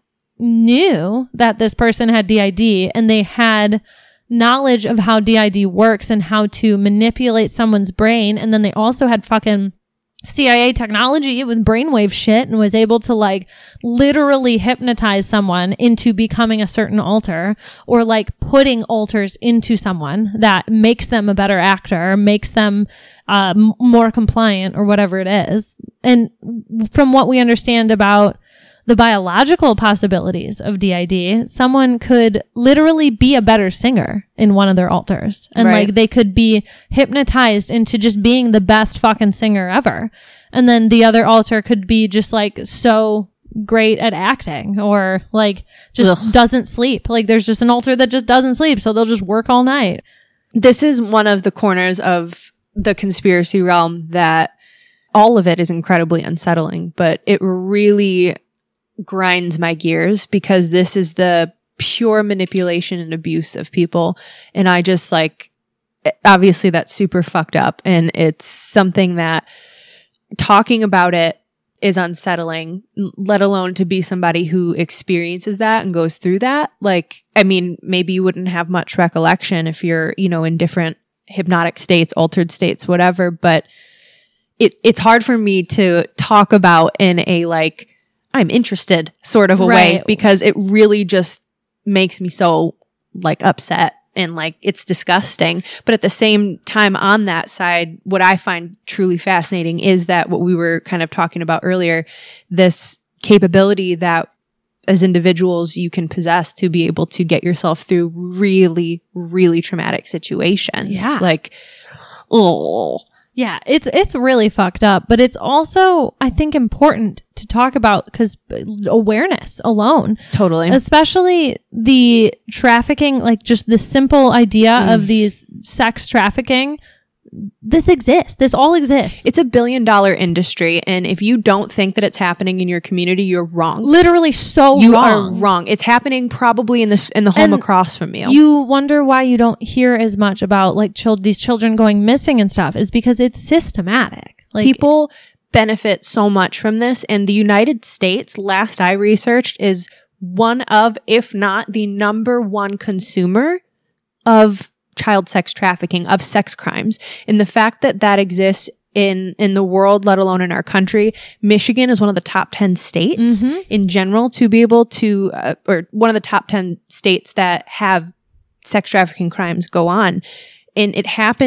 knew that this person had D I D and they had knowledge of how D I D works and how to manipulate someone's brain, and then they also had fucking C I A technology with brainwave shit and was able to like literally hypnotize someone into becoming a certain alter or like putting alters into someone that makes them a better actor, makes them uh, m- more compliant or whatever it is. And from what we understand about the biological possibilities of D I D, someone could literally be a better singer in one of their alters. And Right. like they could be hypnotized into just being the best fucking singer ever. And then the other alter could be just like so great at acting or like just Ugh. doesn't sleep. Like there's just an alter that just doesn't sleep. So they'll just work all night. This is one of the corners of the conspiracy realm that all of it is incredibly unsettling, but it really grinds my gears because this is the pure manipulation and abuse of people. And I just like, obviously that's super fucked up. And it's something that talking about it is unsettling, let alone to be somebody who experiences that and goes through that. Like, I mean, maybe you wouldn't have much recollection if you're, you know, in different hypnotic states, altered states, whatever. But it, it's hard for me to talk about in a like, I'm interested sort of a Right. way because it really just makes me so like upset and like it's disgusting. But at the same time on that side, what I find truly fascinating is that what we were kind of talking about earlier, this capability that as individuals you can possess to be able to get yourself through really, really traumatic situations. Yeah. Like, oh. Yeah, it's it's really fucked up, but it's also, I think, important to talk about because awareness alone, Totally. especially the trafficking, like just the simple idea Mm. of these sex trafficking, this exists. This all exists. It's a billion dollar industry. And if you don't think that it's happening in your community, you're wrong. Literally so You wrong. are wrong. It's happening probably in this in the home And across from you. You wonder why you don't hear as much about like child these children going missing and stuff is because it's systematic. Like People benefit so much from this. And the United States, last I researched, is one of, if not the number one consumer of child sex trafficking, of sex crimes. And the fact that that exists in in the world, let alone in our country, Michigan is one of the top ten states Mhm. in general to be able to, uh, or one of the top ten states that have sex trafficking crimes go on. And it happens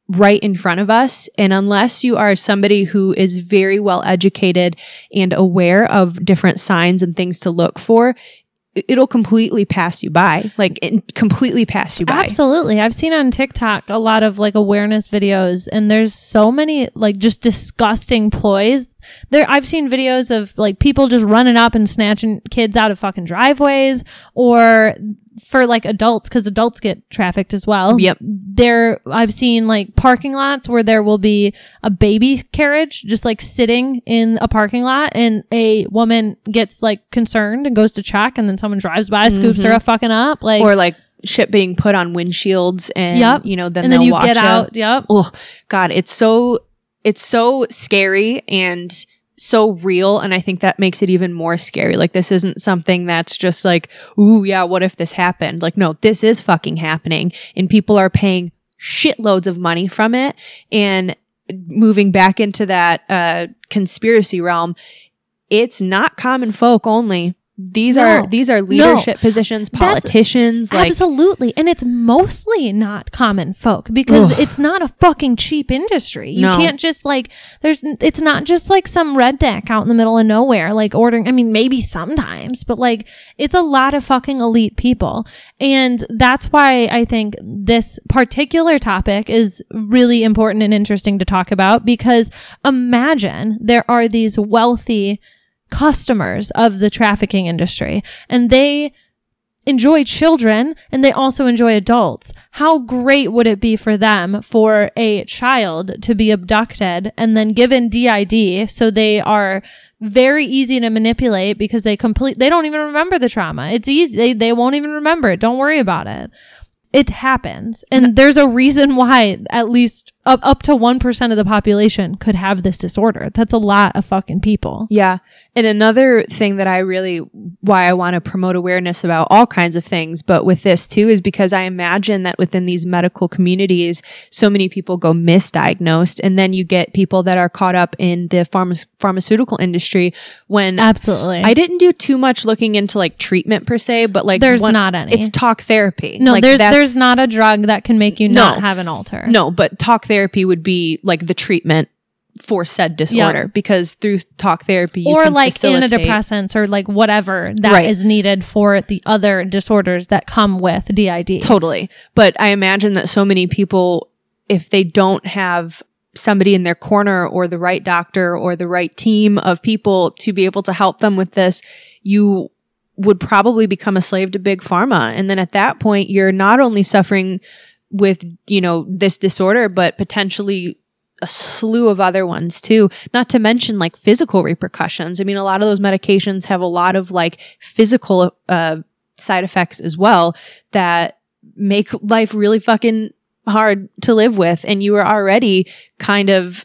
right in front of us. And unless you are somebody who is very well educated and aware of different signs and things to look for, it'll completely pass you by, like it completely pass you by. Absolutely. I've seen on TikTok a lot of like awareness videos, and there's so many like just disgusting ploys. There, I've seen videos of like people just running up and snatching kids out of fucking driveways, or for like adults, because adults get trafficked as well. Yep. There, I've seen like parking lots where there will be a baby carriage just like sitting in a parking lot, and a woman gets like concerned and goes to check, and then someone drives by, scoops Mm-hmm. her fucking up, like Or like shit being put on windshields, and Yep. you know, then and then they'll you watch get it. out. Yep. Oh God, it's so it's so scary and so real, and I think that makes it even more scary. Like, this isn't something that's just like, ooh, yeah, what if this happened? Like, no, this is fucking happening, and people are paying shitloads of money from it. And moving back into that uh conspiracy realm, it's not common folk only. These No. are these are leadership positions, politicians, like Absolutely. And it's mostly not common folk, because Ugh. it's not a fucking cheap industry. You No. can't just like, there's, it's not just like some redneck out in the middle of nowhere, like ordering, I mean, maybe sometimes, but like, it's a lot of fucking elite people. And that's why I think this particular topic is really important and interesting to talk about, because imagine there are these wealthy customers of the trafficking industry, and they enjoy children and they also enjoy adults. How great would it be for them for a child to be abducted and then given D I D, so they are very easy to manipulate, because they complete they don't even remember the trauma. It's easy. They they won't even remember it. Don't worry about it. It happens. And there's a reason why at least up, up to one percent of the population could have this disorder. That's a lot of fucking people. Yeah. And another thing that I really, why I want to promote awareness about all kinds of things, but with this too, is because I imagine that within these medical communities, so many people go misdiagnosed, and then you get people that are caught up in the pharma- pharmaceutical industry when Absolutely. I didn't do too much looking into like treatment per se, but like There's one- not any. It's talk therapy. No, Like, there's that's- there's not a drug that can make you No. not have an alter. No, but talk therapy would be like the treatment for said disorder, Yeah. because through talk therapy, you Or can like facilitate- antidepressants, or like whatever that Right. is needed for the other disorders that come with D I D. Totally. But I imagine that so many people, if they don't have somebody in their corner or the right doctor or the right team of people to be able to help them with this, you would probably become a slave to big pharma. And then at that point, you're not only suffering with, you know, this disorder, but potentially a slew of other ones too, not to mention like physical repercussions. I mean, a lot of those medications have a lot of like physical uh, side effects as well that make life really fucking hard to live with. And you are already kind of,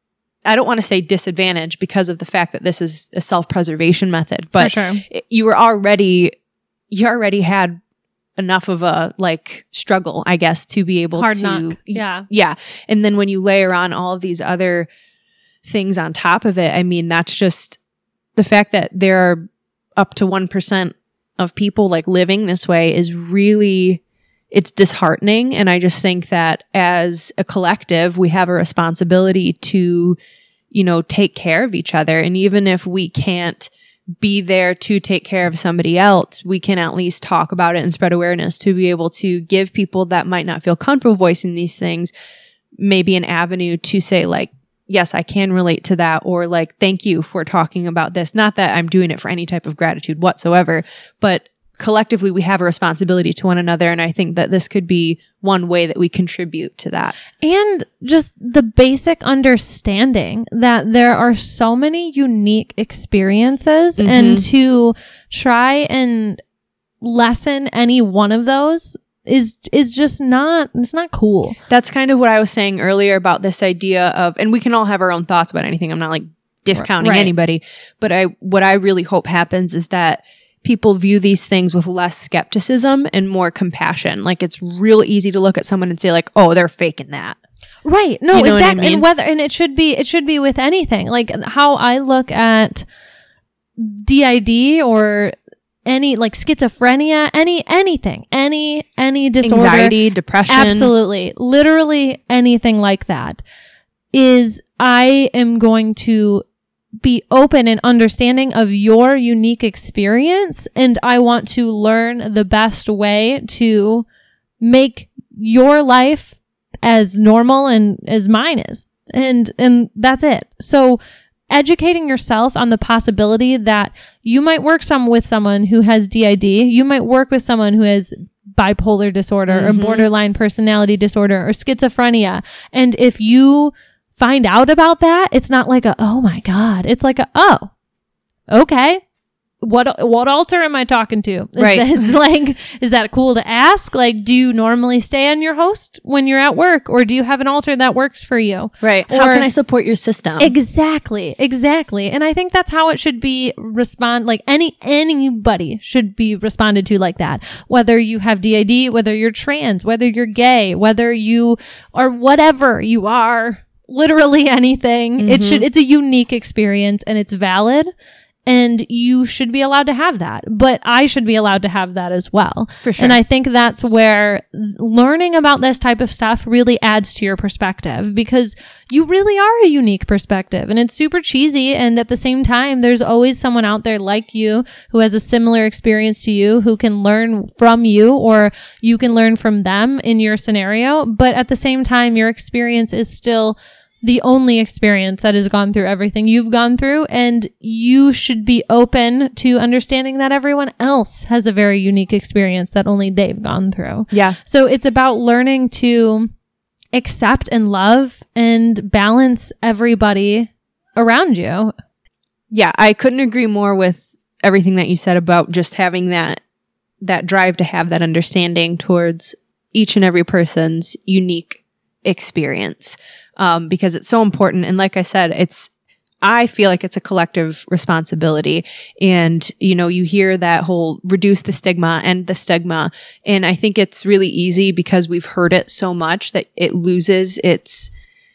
I don't want to say disadvantaged because of the fact that this is a self-preservation method, but For sure. you were already, you already had enough of a like struggle, I guess, to be able Hard to, knock. Yeah. yeah. And then when you layer on all of these other things on top of it, I mean, that's just the fact that there are up to one percent of people like living this way is really, it's disheartening. And I just think that as a collective, we have a responsibility to, you know, take care of each other. And even if we can't be there to take care of somebody else, we can at least talk about it and spread awareness to be able to give people that might not feel comfortable voicing these things maybe an avenue to say like, yes, I can relate to that, or like, thank you for talking about this. Not that I'm doing it for any type of gratitude whatsoever, but collectively we have a responsibility to one another. And I think that this could be one way that we contribute to that. And just the basic understanding that there are so many unique experiences, Mhm. and to try and lessen any one of those is is just not, it's not cool. That's kind of what I was saying earlier about this idea of, and we can all have our own thoughts about anything. I'm not like discounting Right. anybody, but I, what I really hope happens is that people view these things with less skepticism and more compassion. Like, it's real easy to look at someone and say like, oh, they're faking that. Right. No, You know what I exactly. mean? And whether, and it should be, it should be with anything. Like how I look at D I D or any like schizophrenia, any, anything, any, any disorder. Anxiety, depression. Absolutely. Literally anything like that is I am going to be open and understanding of your unique experience. And I want to learn the best way to make your life as normal and as mine is. And, and that's it. So educating yourself on the possibility that you might work some with someone who has D I D, you might work with someone who has bipolar disorder mm-hmm. or borderline personality disorder or schizophrenia. And if you find out about that, it's not like a, oh my God, it's like a, oh, okay. What, what altar am I talking to? Is right. That, is like, is that cool to ask? Like, do you normally stay on your host when you're at work, or do you have an altar that works for you? Right. Or, how can I support your system? Exactly. Exactly. And I think that's how it should be respond, like any, anybody should be responded to like that. Whether you have D I D, whether you're trans, whether you're gay, whether you are whatever you are, literally anything. Mm-hmm. It should, it's a unique experience and it's valid. And you should be allowed to have that, but I should be allowed to have that as well. For sure. And I think that's where learning about this type of stuff really adds to your perspective, because you really are a unique perspective, and it's super cheesy. And at the same time, there's always someone out there like you who has a similar experience to you, who can learn from you, or you can learn from them in your scenario. But at the same time, your experience is still the only experience that has gone through everything you've gone through, and you should be open to understanding that everyone else has a very unique experience that only they've gone through. Yeah. So it's about learning to accept and love and balance everybody around you. Yeah, I couldn't agree more with everything that you said about just having that that drive to have that understanding towards each and every person's unique experience. Um, because it's so important. And like I said, it's, I feel like it's a collective responsibility. And, you know, you hear that whole reduce the stigma and the stigma. And I think it's really easy because we've heard it so much that it loses its,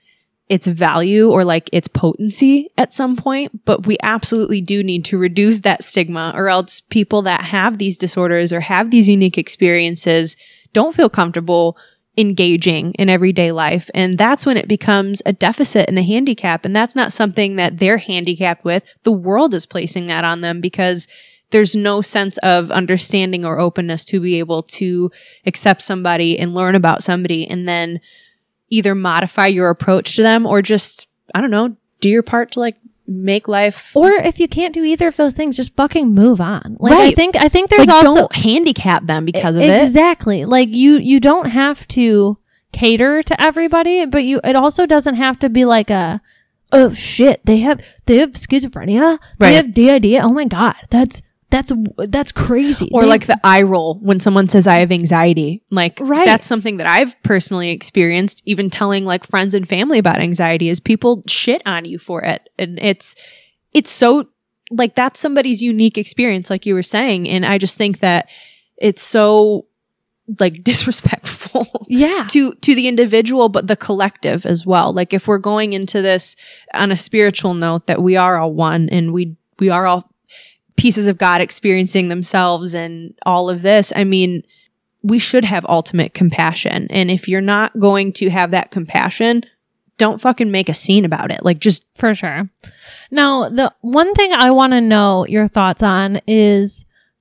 its value or like its potency at some point. But we absolutely do need to reduce that stigma, or else people that have these disorders or have these unique experiences don't feel comfortable engaging in everyday life. And that's when it becomes a deficit and a handicap. And that's not something that they're handicapped with. The world is placing that on them because there's no sense of understanding or openness to be able to accept somebody and learn about somebody and then either modify your approach to them or just, I don't know, do your part to like make life. Or if you can't do either of those things, just fucking move on. Like, right. I think, I think there's like, also don't handicap them because of exactly. it. Exactly. Like you, you don't have to cater to everybody, but you, it also doesn't have to be like a, oh shit, they have, they have schizophrenia. They right. have D I D. Oh my God. That's, that's, that's crazy. Or they, like the eye roll when someone says I have anxiety. Like right. that's something that I've personally experienced, even telling like friends and family about anxiety, is people shit on you for it. And it's, it's so like, that's somebody's unique experience, like you were saying. And I just think that it's so like disrespectful yeah. to, to the individual, but the collective as well. Like if we're going into this on a spiritual note that we are all one and we, we are all pieces of God experiencing themselves and all of this, I mean, we should have ultimate compassion. And if you're not going to have that compassion, don't fucking make a scene about it. Like just for sure. Now, the one thing I want to know your thoughts on is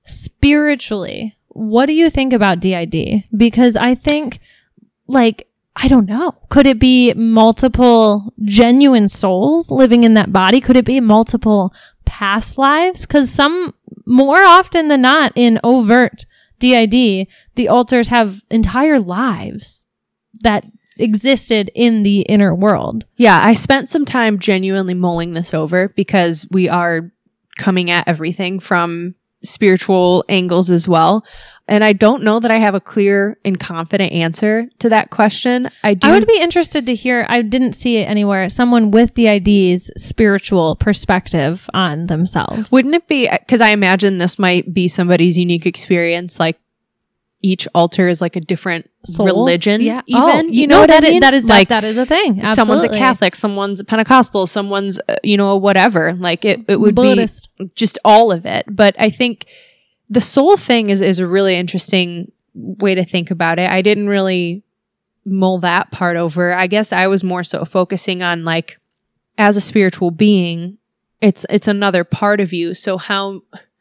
spiritually, what do you think about D I D? Because I think like, I don't know. Could it be multiple genuine souls living in that body? Could it be multiple past lives? Because some, more often than not, in overt D I D, the alters have entire lives that existed in the inner world. Yeah, I spent some time genuinely mulling this over because we are coming at everything from spiritual angles as well. And I don't know that I have a clear and confident answer to that question. I do. I would be interested to hear, I didn't see it anywhere, someone with D I D's spiritual perspective on themselves. Wouldn't it be, because I imagine this might be somebody's unique experience, like each altar is like a different Soul? Religion, yeah. even, oh, you, you know, know, what that I mean? Is, that is, like that, that is a thing. Absolutely. Someone's a Catholic, someone's a Pentecostal, someone's, uh, you know, whatever. Like it, it would Buddhist. be just all of it. But I think the soul thing is, is a really interesting way to think about it. I didn't really mull that part over. I guess I was more so focusing on like, as a spiritual being, it's it's another part of you. So how,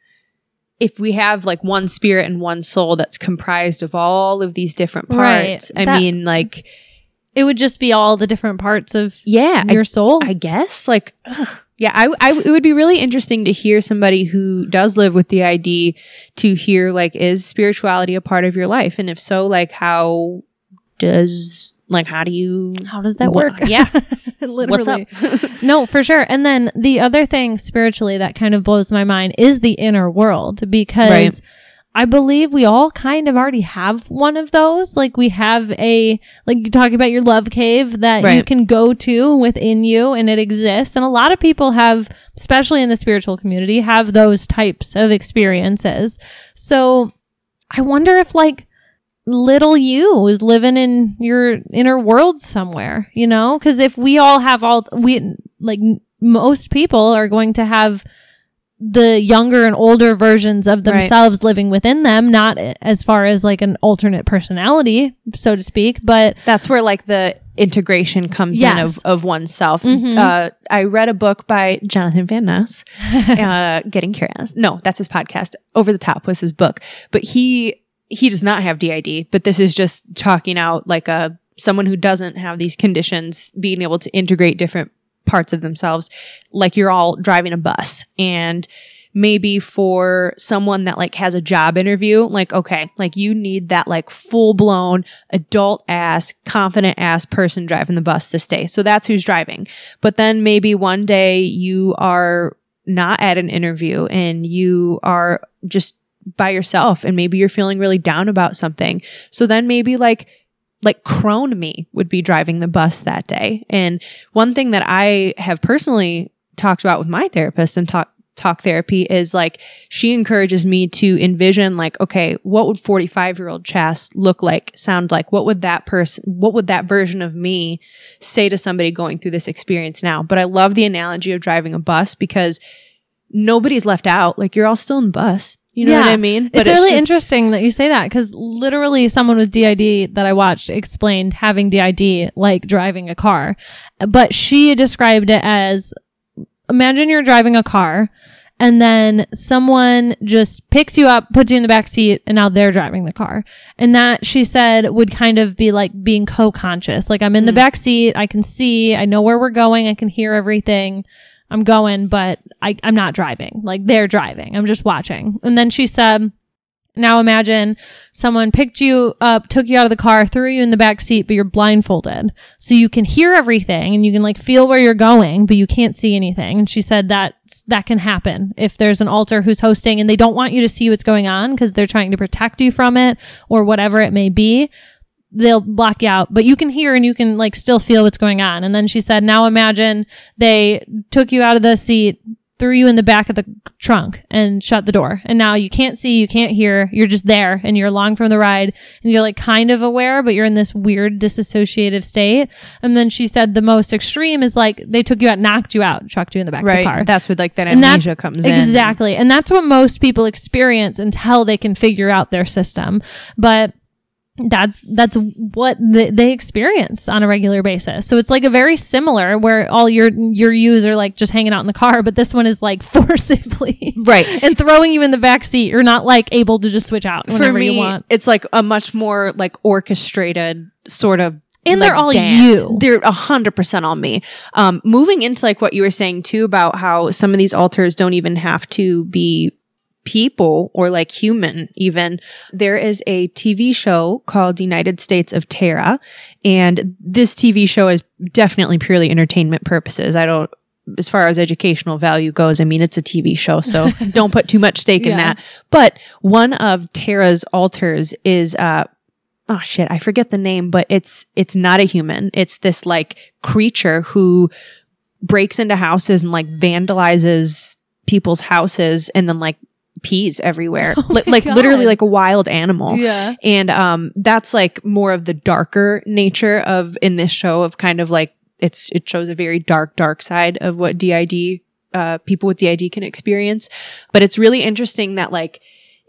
if we have like one spirit and one soul that's comprised of all of these different parts, Right. I That- mean, like, It would just be all the different parts of yeah, your I, soul. I guess, like, ugh. yeah, I, I, it would be really interesting to hear somebody who does live with the I D to hear, like, is spirituality a part of your life? And if so, like, how does, like, how do you, How does that What- work? yeah. Literally. What's up? No, for sure. And then the other thing spiritually that kind of blows my mind is the inner world, because Right. I believe we all kind of already have one of those. Like we have a, like you talk about your love cave that you Right. can go to within you, and it exists. And a lot of people have, especially in the spiritual community, have those types of experiences. So I wonder if like little you is living in your inner world somewhere, you know? Because if we all have all, we, like n- most people are going to have the younger and older versions of Right. themselves living within them, not as far as like an alternate personality, so to speak, but That's where like the integration comes in Yes. of, of oneself. Mhm. Uh, I read a book by Jonathan Van Ness, uh, Getting Curious. No, that's his podcast. Over the Top was his book, but he, he does not have D I D, but this is just talking out like a, someone who doesn't have these conditions being able to integrate different parts of themselves. Like you're all driving a bus, and maybe for someone that like has a job interview, like, okay, like you need that like full blown adult ass, confident ass person driving the bus this day. So that's who's driving. But then maybe one day you are not at an interview and you are just by yourself, and maybe you're feeling really down about something. So then maybe like like crone me would be driving the bus that day. And one thing that I have personally talked about with my therapist and talk talk therapy is like, she encourages me to envision like, okay, what would forty-five year old Chas look like, sound like? What would that person, what would that version of me say to somebody going through this experience now? But I love the analogy of driving a bus because nobody's left out. Like you're all still in the bus. You know Yeah. what I mean? it's really just- interesting that you say that, because literally someone with D I D that I watched explained having D I D like driving a car. But she described it as, imagine you're driving a car and then someone just picks you up, puts you in the back seat, and now they're driving the car. And that, she said, would kind of be like being co-conscious. Like I'm in the Mm. back seat, I can see, I know where we're going, I can hear everything. I'm going, but I, I'm not driving. Like they're driving. I'm just watching. And then she said, now imagine someone picked you up, took you out of the car, threw you in the back seat, but you're blindfolded. So you can hear everything and you can like feel where you're going, but you can't see anything. And she said that that can happen if there's an altar who's hosting and they don't want you to see what's going on because they're trying to protect you from it or whatever it may be. They'll block you out, but you can hear and you can like still feel what's going on. And then she said, now imagine they took you out of the seat, threw you in the back of the trunk and shut the door. And now you can't see, you can't hear, you're just there and you're along from the ride and you're like kind of aware, but you're in this weird disassociative state. And then she said the most extreme is like they took you out, knocked you out, chucked you in the back right. of the car. That's where like that And that's- amnesia comes in. Exactly. And that's what most people experience until they can figure out their system. But that's that's what th- they experience on a regular basis. So it's like a very similar where all your your yous are like just hanging out in the car, but this one is like forcibly Right. and throwing you in the back seat. You're not like able to just switch out whenever For me, you want. it's like a much more like orchestrated sort of. And like, they're all dance. you. They're a hundred percent on me. Um, moving into like what you were saying too about how some of these altars don't even have to be people or like human even. There is a T V show called United States of Terra, and this T V show is definitely purely entertainment purposes. I don't, as far as educational value goes, I mean, it's a T V show, so don't put too much stake in Yeah. that. But one of Terra's altars is, uh, oh shit, I forget the name, but it's, it's not a human. It's this like creature who breaks into houses and like vandalizes people's houses and then like pees everywhere. Li- like God. literally like a wild animal. Yeah. And um that's like more of the darker nature of in this show of kind of like it's it shows a very dark dark side of what D I D uh people with D I D can experience. But it's really interesting that like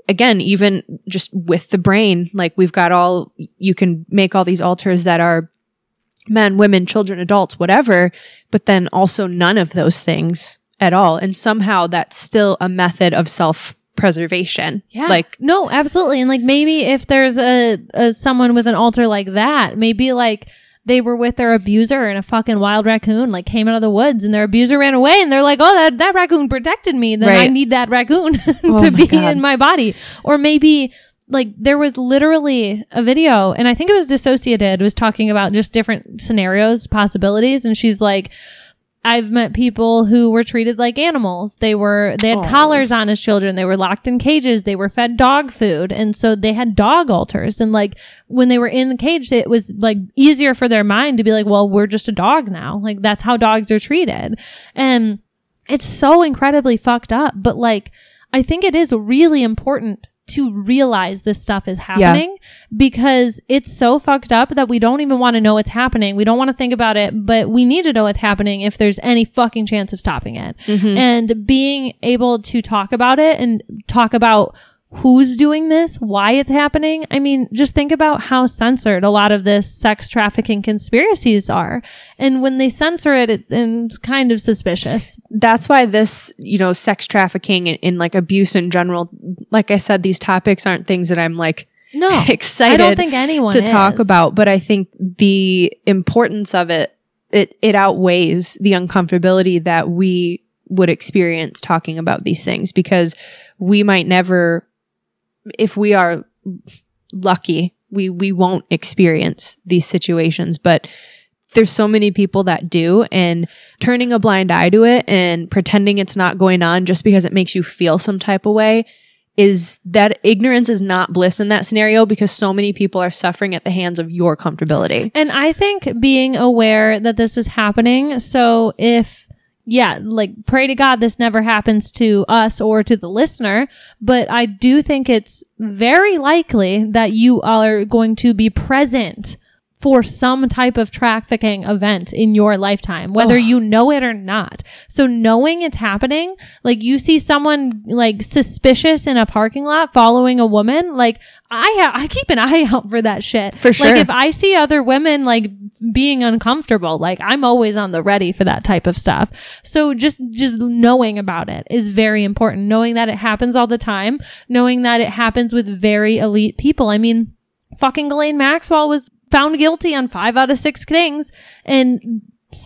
again, even just with the brain, like we've got all, you can make all these altars that are men, women, children, adults, whatever, but then also none of those things at all. And somehow that's still a method of self-preservation. Yeah. Like, no, absolutely. And like maybe if there's a, a someone with an altar like that, maybe like they were with their abuser and a fucking wild raccoon like came out of the woods and their abuser ran away and they're like, oh, that, that raccoon protected me. Then Right. I need that raccoon Oh to my be God. in my body. Or maybe like there was literally a video and I think it was Dissociated was talking about just different scenarios, possibilities. And she's like, I've met people who were treated like animals. They were, they had Oh. collars on as children. They were locked in cages. They were fed dog food. And so they had dog altars. And like when they were in the cage, it was like easier for their mind to be like, well, we're just a dog now. Like that's how dogs are treated. And it's so incredibly fucked up. But like, I think it is really important to realize this stuff is happening because it's so fucked up that we don't even want to know it's happening. We don't want to think about it, but we need to know it's happening if there's any fucking chance of stopping it. Mhm. And being able to talk about it and talk about who's doing this, why it's happening. I mean, just think about how censored a lot of this sex trafficking conspiracies are. And when they censor it, it it's kind of suspicious. that's why this, you know, sex trafficking and, and like abuse in general, like I said, these topics aren't things that I'm like No, excited I don't think anyone to talk is. about, but I think the importance of it, it, it outweighs the uncomfortability that we would experience talking about these things because we might never, if we are lucky, we, we won't experience these situations, but there's so many people that do, and turning a blind eye to it and pretending it's not going on just because it makes you feel some type of way is that ignorance is not bliss in that scenario because so many people are suffering at the hands of your comfortability. And I think being aware that this is happening. So if, yeah, like pray to God this never happens to us or to the listener, but I do think it's very likely that you are going to be present for some type of trafficking event in your lifetime, whether Ugh. you know it or not. So knowing it's happening, like you see someone like suspicious in a parking lot following a woman, like I ha- I keep an eye out for that shit. For sure. Like if I see other women like being uncomfortable, like I'm always on the ready for that type of stuff. So just just knowing about it is very important. Knowing that it happens all the time, knowing that it happens with very elite people. I mean, fucking Ghislaine Maxwell was found guilty on five out of six things, and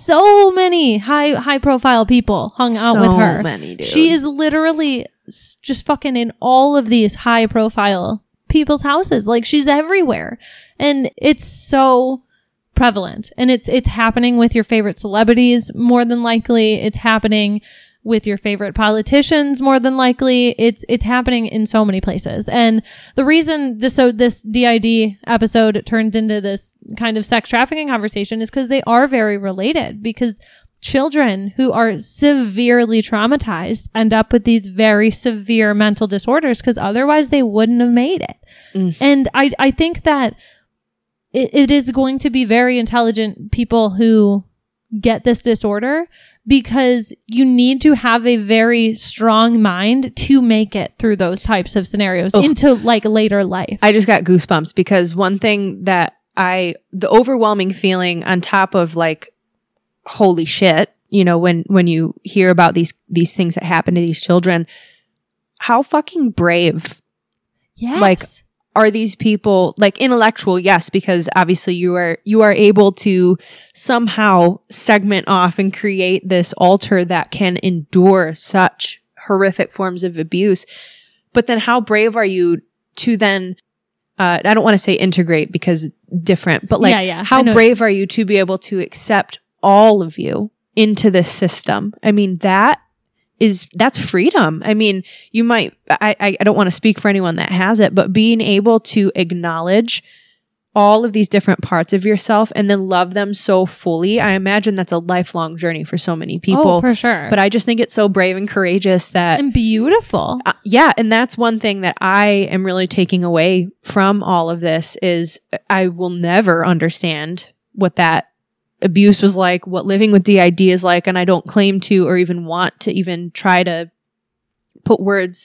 so many high high profile people hung out So with her. many, dude. She is literally s- just fucking in all of these high profile people's houses. Like she's everywhere, and it's so prevalent, and it's it's happening with your favorite celebrities more than likely. It's happening with your favorite politicians more than likely. It's it's happening in so many places. And the reason this so this D I D episode turned into this kind of sex trafficking conversation is because they are very related, because children who are severely traumatized end up with these very severe mental disorders because otherwise they wouldn't have made it. Mm. And I I think that it, it is going to be very intelligent people who get this disorder, because you need to have a very strong mind to make it through those types of scenarios Ugh. into like later life. I just got goosebumps because one thing that I, the overwhelming feeling on top of like, holy shit, you know, when, when you hear about these, these things that happen to these children, how fucking brave Yes. like, are these people, like intellectual? Yes, because obviously you are, you are able to somehow segment off and create this altar that can endure such horrific forms of abuse. But then how brave are you to then, uh, I don't want to say integrate because different, but like Yeah, yeah, I how know. brave are you to be able to accept all of you into this system? I mean, that is, that's freedom. I mean, you might, I, I I don't want to speak for anyone that has it, but being able to acknowledge all of these different parts of yourself and then love them so fully, I imagine that's a lifelong journey for so many people. Oh, for sure. But I just think it's so brave and courageous that, and beautiful. uh, yeah, and that's one thing that I am really taking away from all of this is I will never understand what that abuse was like, what living with D I D is like, and I don't claim to or even want to even try to put words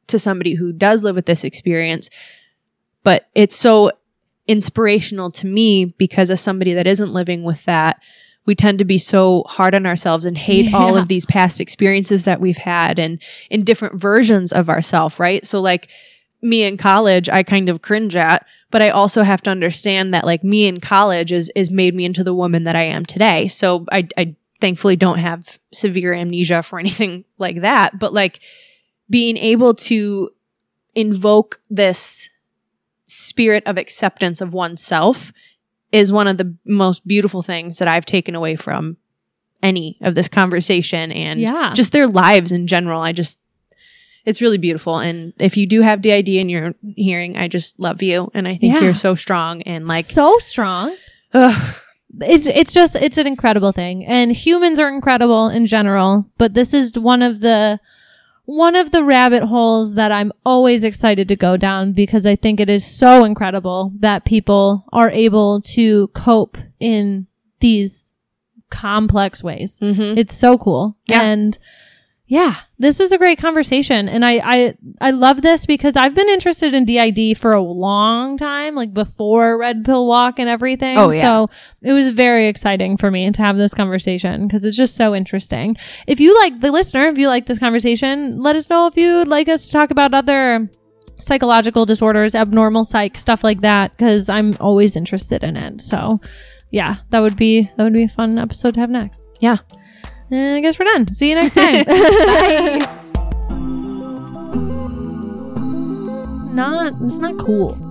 to somebody who does live with this experience. But it's so inspirational to me because as somebody that isn't living with that, we tend to be so hard on ourselves and hate yeah. all of these past experiences that we've had and in different versions of ourselves, right? So like me in college, I kind of cringe at, but I also have to understand that like me in college is is made me into the woman that I am today. So I, I thankfully don't have severe amnesia for anything like that, but like being able to invoke this spirit of acceptance of oneself is one of the most beautiful things that I've taken away from any of this conversation and yeah. just their lives in general. I just, it's really beautiful. And if you do have D I D and you're hearing, I just love you. And I think yeah. you're so strong and like. So strong. Ugh. It's, it's just, it's an incredible thing. And humans are incredible in general, but this is one of the, one of the rabbit holes that I'm always excited to go down because I think it is so incredible that people are able to cope in these complex ways. Mm-hmm. It's so cool. Yeah. And yeah, this was a great conversation. And I, I, I love this because I've been interested in D I D for a long time, like before Red Pill Walk and everything. Oh, yeah. So it was very exciting for me to have this conversation because it's just so interesting. If you like the listener, if you like this conversation, let us know if you'd like us to talk about other psychological disorders, abnormal psych, stuff like that, because I'm always interested in it. So yeah, that would be, that would be a fun episode to have next. Yeah. And I guess we're done. See you next time. Bye. Not, it's not cool.